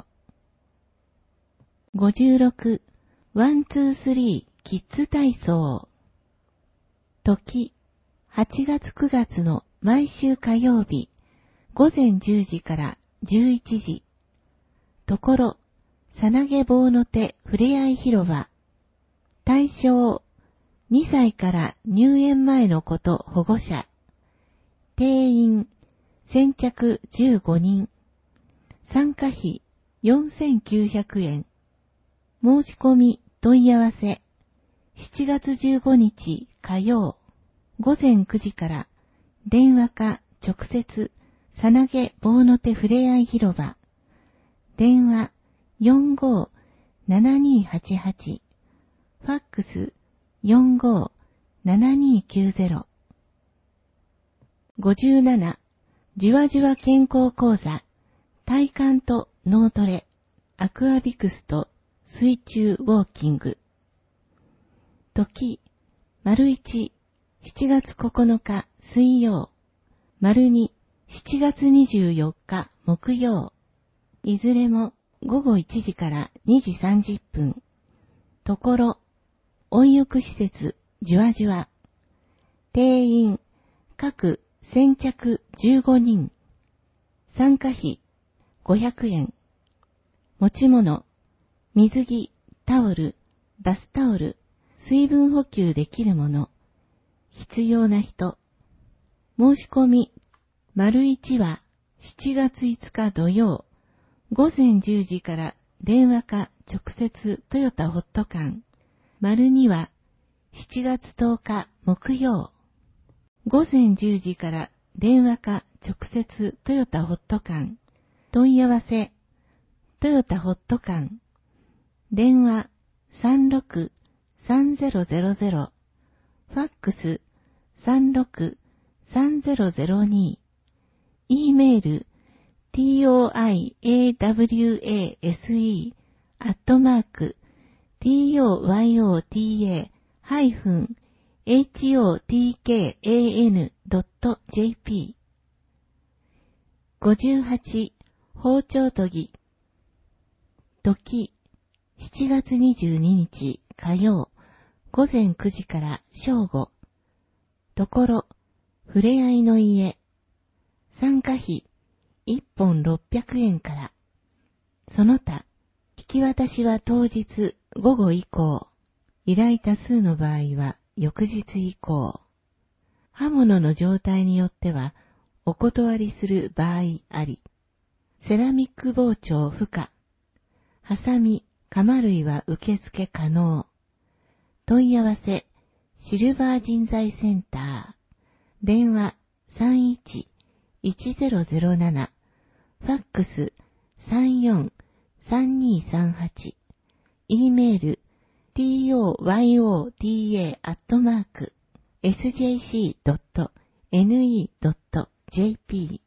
ごじゅうろく、ワンツースリーキッズ体操。時、はちがつくがつの毎週火曜日、ごぜんじゅうじからじゅういちじ。ところ、さなげ棒の手ふれあい広場。対象、にさいから入園前の子と保護者。定員、先着じゅうごにん。参加費よんせんきゅうひゃくえん。申し込み問い合わせ。しちがつじゅうごにち火曜。ごぜんくじから電話か直接さなげ棒の手ふれあい広場。電話 よんごーななにーはちはち。ファックス よんごーななにーきゅうゼロ。ごじゅうなな、じわじわ健康講座。体幹と脳トレ。アクアビクスと水中ウォーキング。時、丸いち、しちがつここのか水曜。丸に、しちがつにじゅうよっか木曜。いずれもごごいちじからにじさんじゅっぷん。ところ、温浴施設、じゅわじゅわ。定員、各先着じゅうごにん。参加費、ごひゃくえん。持ち物、水着、タオル、バスタオル、水分補給できるもの。必要な人。申し込み、丸いちはしちがついつか土曜。ごぜんじゅうじから電話か直接トヨタホット館。丸にはしちがつとおか木曜。ごぜんじゅうじから電話か直接トヨタホット館。問い合わせ、トヨタホット館。電話 さんろくさんぜろぜろぜろ。ファックス さんろくさんぜろぜろに。E メール toyawase アットマーク toyota-hotkan.jp。 ごじゅうはち、包丁研ぎ。時、しちがつにじゅうににち火曜。ごぜんくじから正午。ところ、ふれあいの家。参加費いっぽんろっぴゃくえんから。その他、引き渡しは当日午後以降。依頼多数の場合は翌日以降。刃物の状態によってはお断りする場合あり。セラミック包丁不可。ハサミ、鎌類は受付可能。問い合わせ、シルバー人材センター。電話 さんいちいちぜろぜろなな。ファックス さんよんさんにさんはち。E メール toyota アットマーク エスジェーシードットエヌイードットジェーピー。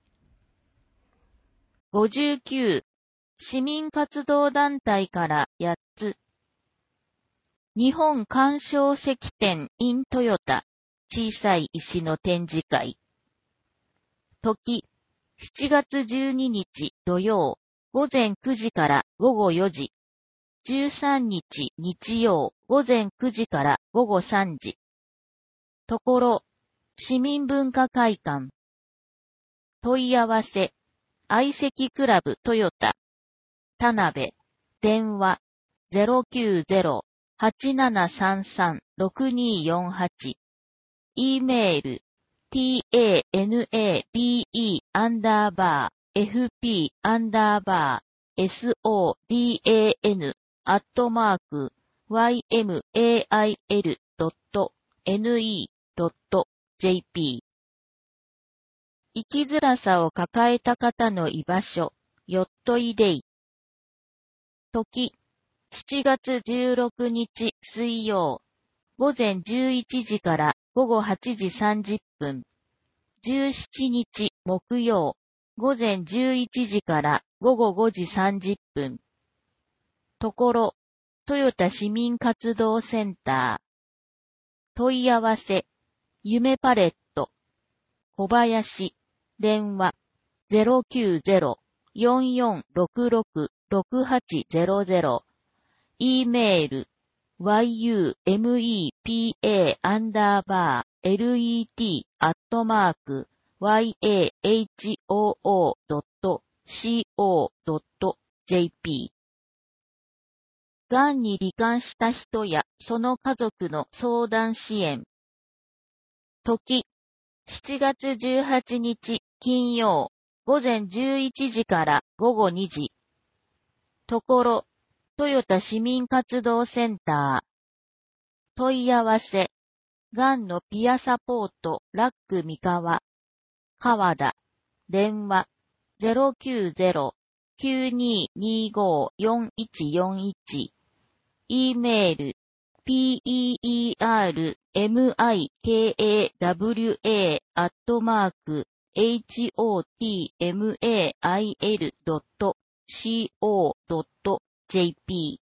ごじゅうきゅう、市民活動団体からやっつ。日本鑑賞石展 in トヨタ小さい石の展示会。時、しちがつじゅうににち土曜、ごぜんくじからごごよじ。じゅうさんにち日曜、ごぜんくじからごごさんじ。ところ、市民文化会館。問い合わせ、相席クラブトヨタ。田辺、電話 ゼロきゅうゼロ はちななさんさん ろくによんはち。E メール tanabe アンダーバー fp アンダーバー sodan アットマークワイエムエーアイエルドットネット ジェーピー。生きづらさを抱えた方の居場所、ヨットイデイ。時、しちがつじゅうろくにち水曜、午前じゅういちじから午後はちじさんじゅっぷん。じゅうしちにち木曜、午前じゅういちじから午後ごじさんじゅっぷん。ところ、豊田市民活動センター。問い合わせ、夢パレット。小林、電話、ゼロきゅうゼロ よんよんろくろく ろくはちゼロゼロ。e メール、yumepa アンダーバー let アットマーク yahoo.co.jp。がんに罹患した人やその家族の相談支援。時、しちがつじゅうはちにち金曜、午前じゅういちじから午後にじ。ところ、豊田市民活動センター。問い合わせ、がんのピアサポートラック三河。川田、電話、ゼロきゅうゼロ きゅうにーにーごー よんいちよんいち。e メール、peermikawa アットマーク hotmail.co.jp。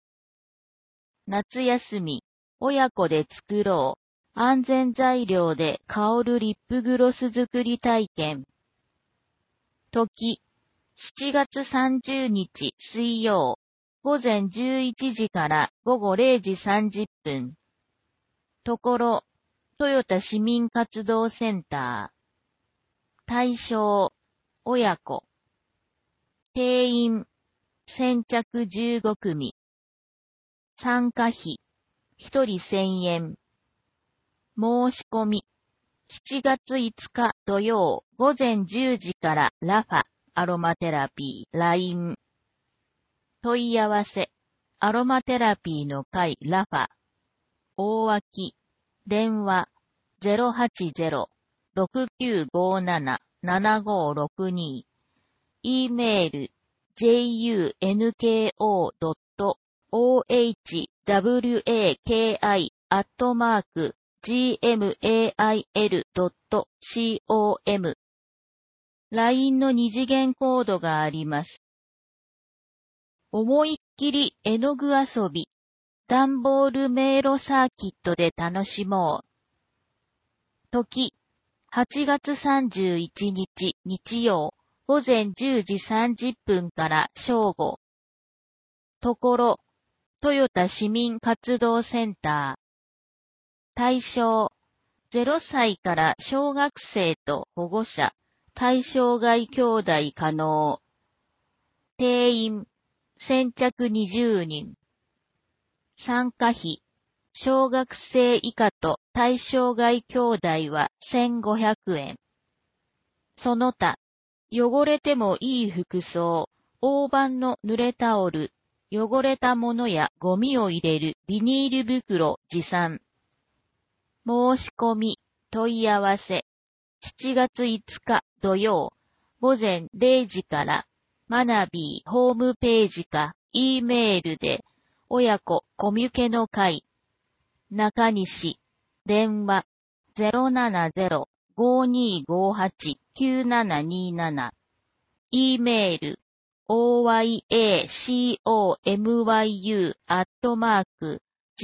夏休み、親子で作ろう。安全材料で香るリップグロス作り体験。時、しちがつさんじゅうにち水曜、午前じゅういちじから午後れいじさんじゅっぷん。ところ、豊田市民活動センター。対象、親子。定員、先着じゅうごくみ。参加費、ひとりせんえん。申し込み、しちがついつか土曜午前じゅうじからラファ、アロマテラピー、ライン。問い合わせ、アロマテラピーの会ラファ。大脇、電話、ゼロはちゼロ ろくきゅうごなな ななごろくに。e メール、ジェイユーエヌケーオードットオーエイチダブリューエーケーアイ アットマーク ジーエムエーアイエルドットコム。ライン の二次元コードがあります。思いっきり絵の具遊び、段ボール迷路サーキットで楽しもう。時、はちがつさんじゅういちにち日曜、午前じゅうじさんじゅっぷんから正午。ところ、豊田市民活動センター。対象、ゼロさいから小学生と保護者、対象外兄弟可能。定員、先着にじゅうにん。参加費、小学生以下と対象外兄弟はせんごひゃくえん。その他、汚れてもいい服装、大判の濡れタオル、汚れたものやゴミを入れるビニール袋持参。申し込み、問い合わせ、しちがついつか土曜、午前れいじから、マナビーホームページか E メールで、親子コミュケの会。中西、電話、ゼロななゼロ ごーにーごーはち きゅうななにーなな。E メール、oyakomyu アットマーク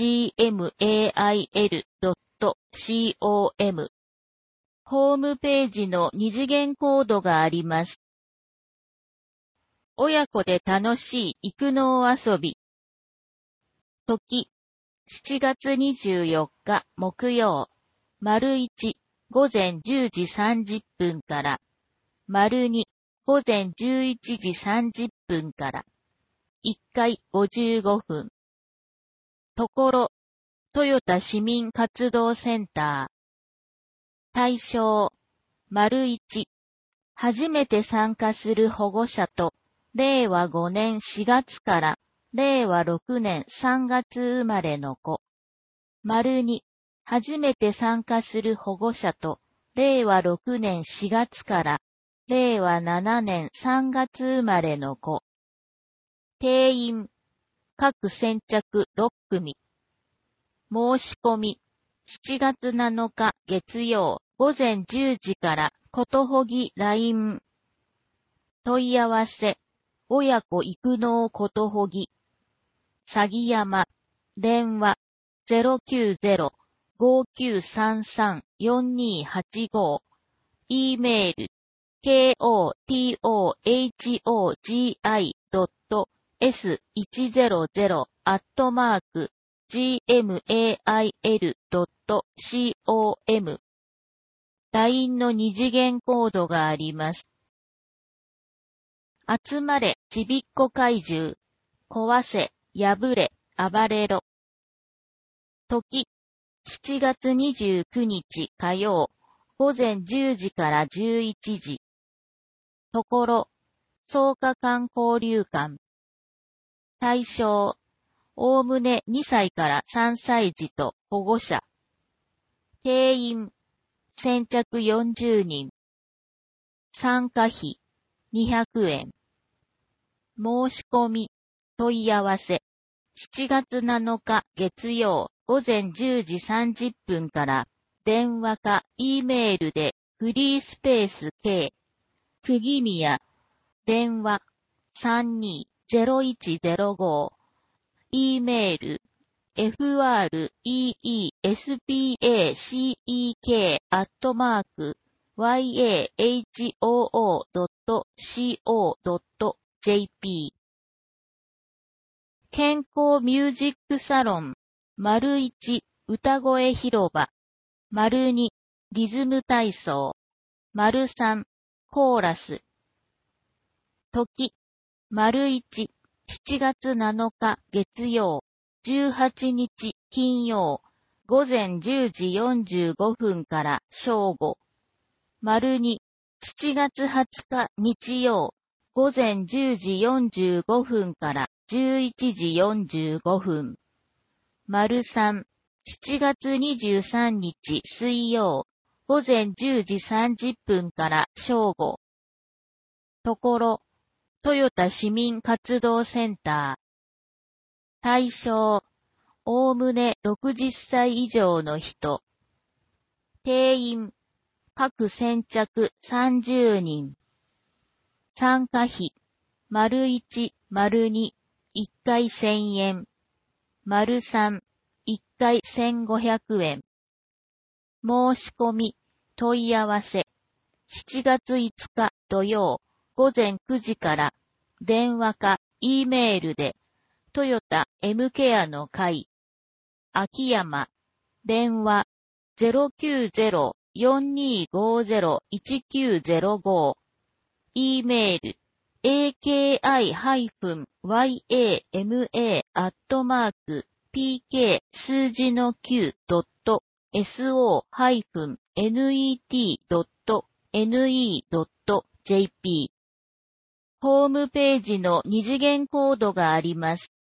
gmail.com。ホームページの二次元コードがあります。親子で楽しい育農遊び。時、しちがつにじゅうよっか木曜、丸いち、午前じゅうじさんじゅっぷんから、丸に、午前じゅういちじさんじゅっぷんから、いっかいごじゅうごふん。ところ、豊田市民活動センター。対象、丸いち、初めて参加する保護者と、れいわごねんしがつかられいわろくねんさんがつ生まれの子。丸に、初めて参加する保護者と、れいわろくねんしがつかられいわななねんさんがつ生まれの子。定員、各先着ろっくみ。申し込み、しちがつなのか月曜ごぜんじゅうじからことほぎ ライン。問い合わせ、親子育農ことほぎ。さぎやま、電話 ゼロきゅうゼロ ごきゅうさんさん よんにーはちご。e メール、コトホギ エスいちゼロゼロ アットマーク ジーエムエーアイエル ドット コム。ライン の二次元コードがあります。集まれ、ちびっこ怪獣。壊せ、破れ、暴れろ。時、しちがつにじゅうくにち火曜、ごぜんじゅうじからじゅういちじ。ところ、草加館交流館。対象、おおむねにさいからさんさい児と保護者。定員、先着よんじゅうにん。参加費、にひゃくえん。申し込み、問い合わせ。しちがつなのか月曜ごぜんじゅうじさんじゅっぷんから電話か E メールでフリースペース K、釘宮、電話 さんにーゼロいちゼロご、E メール フレースペーク アットマーク ワイエーエイチオーオードットコードットジェーピー。健康ミュージックサロン、丸いち、歌声広場、丸に、リズム体操、丸さん、コーラス。時、丸いち、しちがつなのか月曜、じゅうはちにち金曜、ごぜんじゅうじよんじゅうごふんから正午。丸に、しちがつはつか日曜、ごぜんじゅうじよんじゅうごふんからじゅういちじよんじゅうごふん。丸さん、しちがつにじゅうさんにち水曜、ごぜんじゅうじさんじゅっぷんから正午。ところ、豊田市民活動センター。対象、おおむねろくじゅっさい以上の人。定員、各先着さんじゅうにん。参加費、丸いち、丸に、いっかいせんえん。丸さん、いっかいせんごひゃくえん。申し込み、問い合わせ。しちがついつか土曜、ごぜんくじから、電話か E メールで、トヨタ M ケアの会。秋山、電話 ゼロきゅうゼロ よんにーごゼロ いちきゅうゼロご。E メール、エーケーアイワイエーエムエー アットマーク ピーケー 数字の きゅう ドット エスオー ネット ドット ネット ドット ジェーピー。ホームページの二次元コードがあります。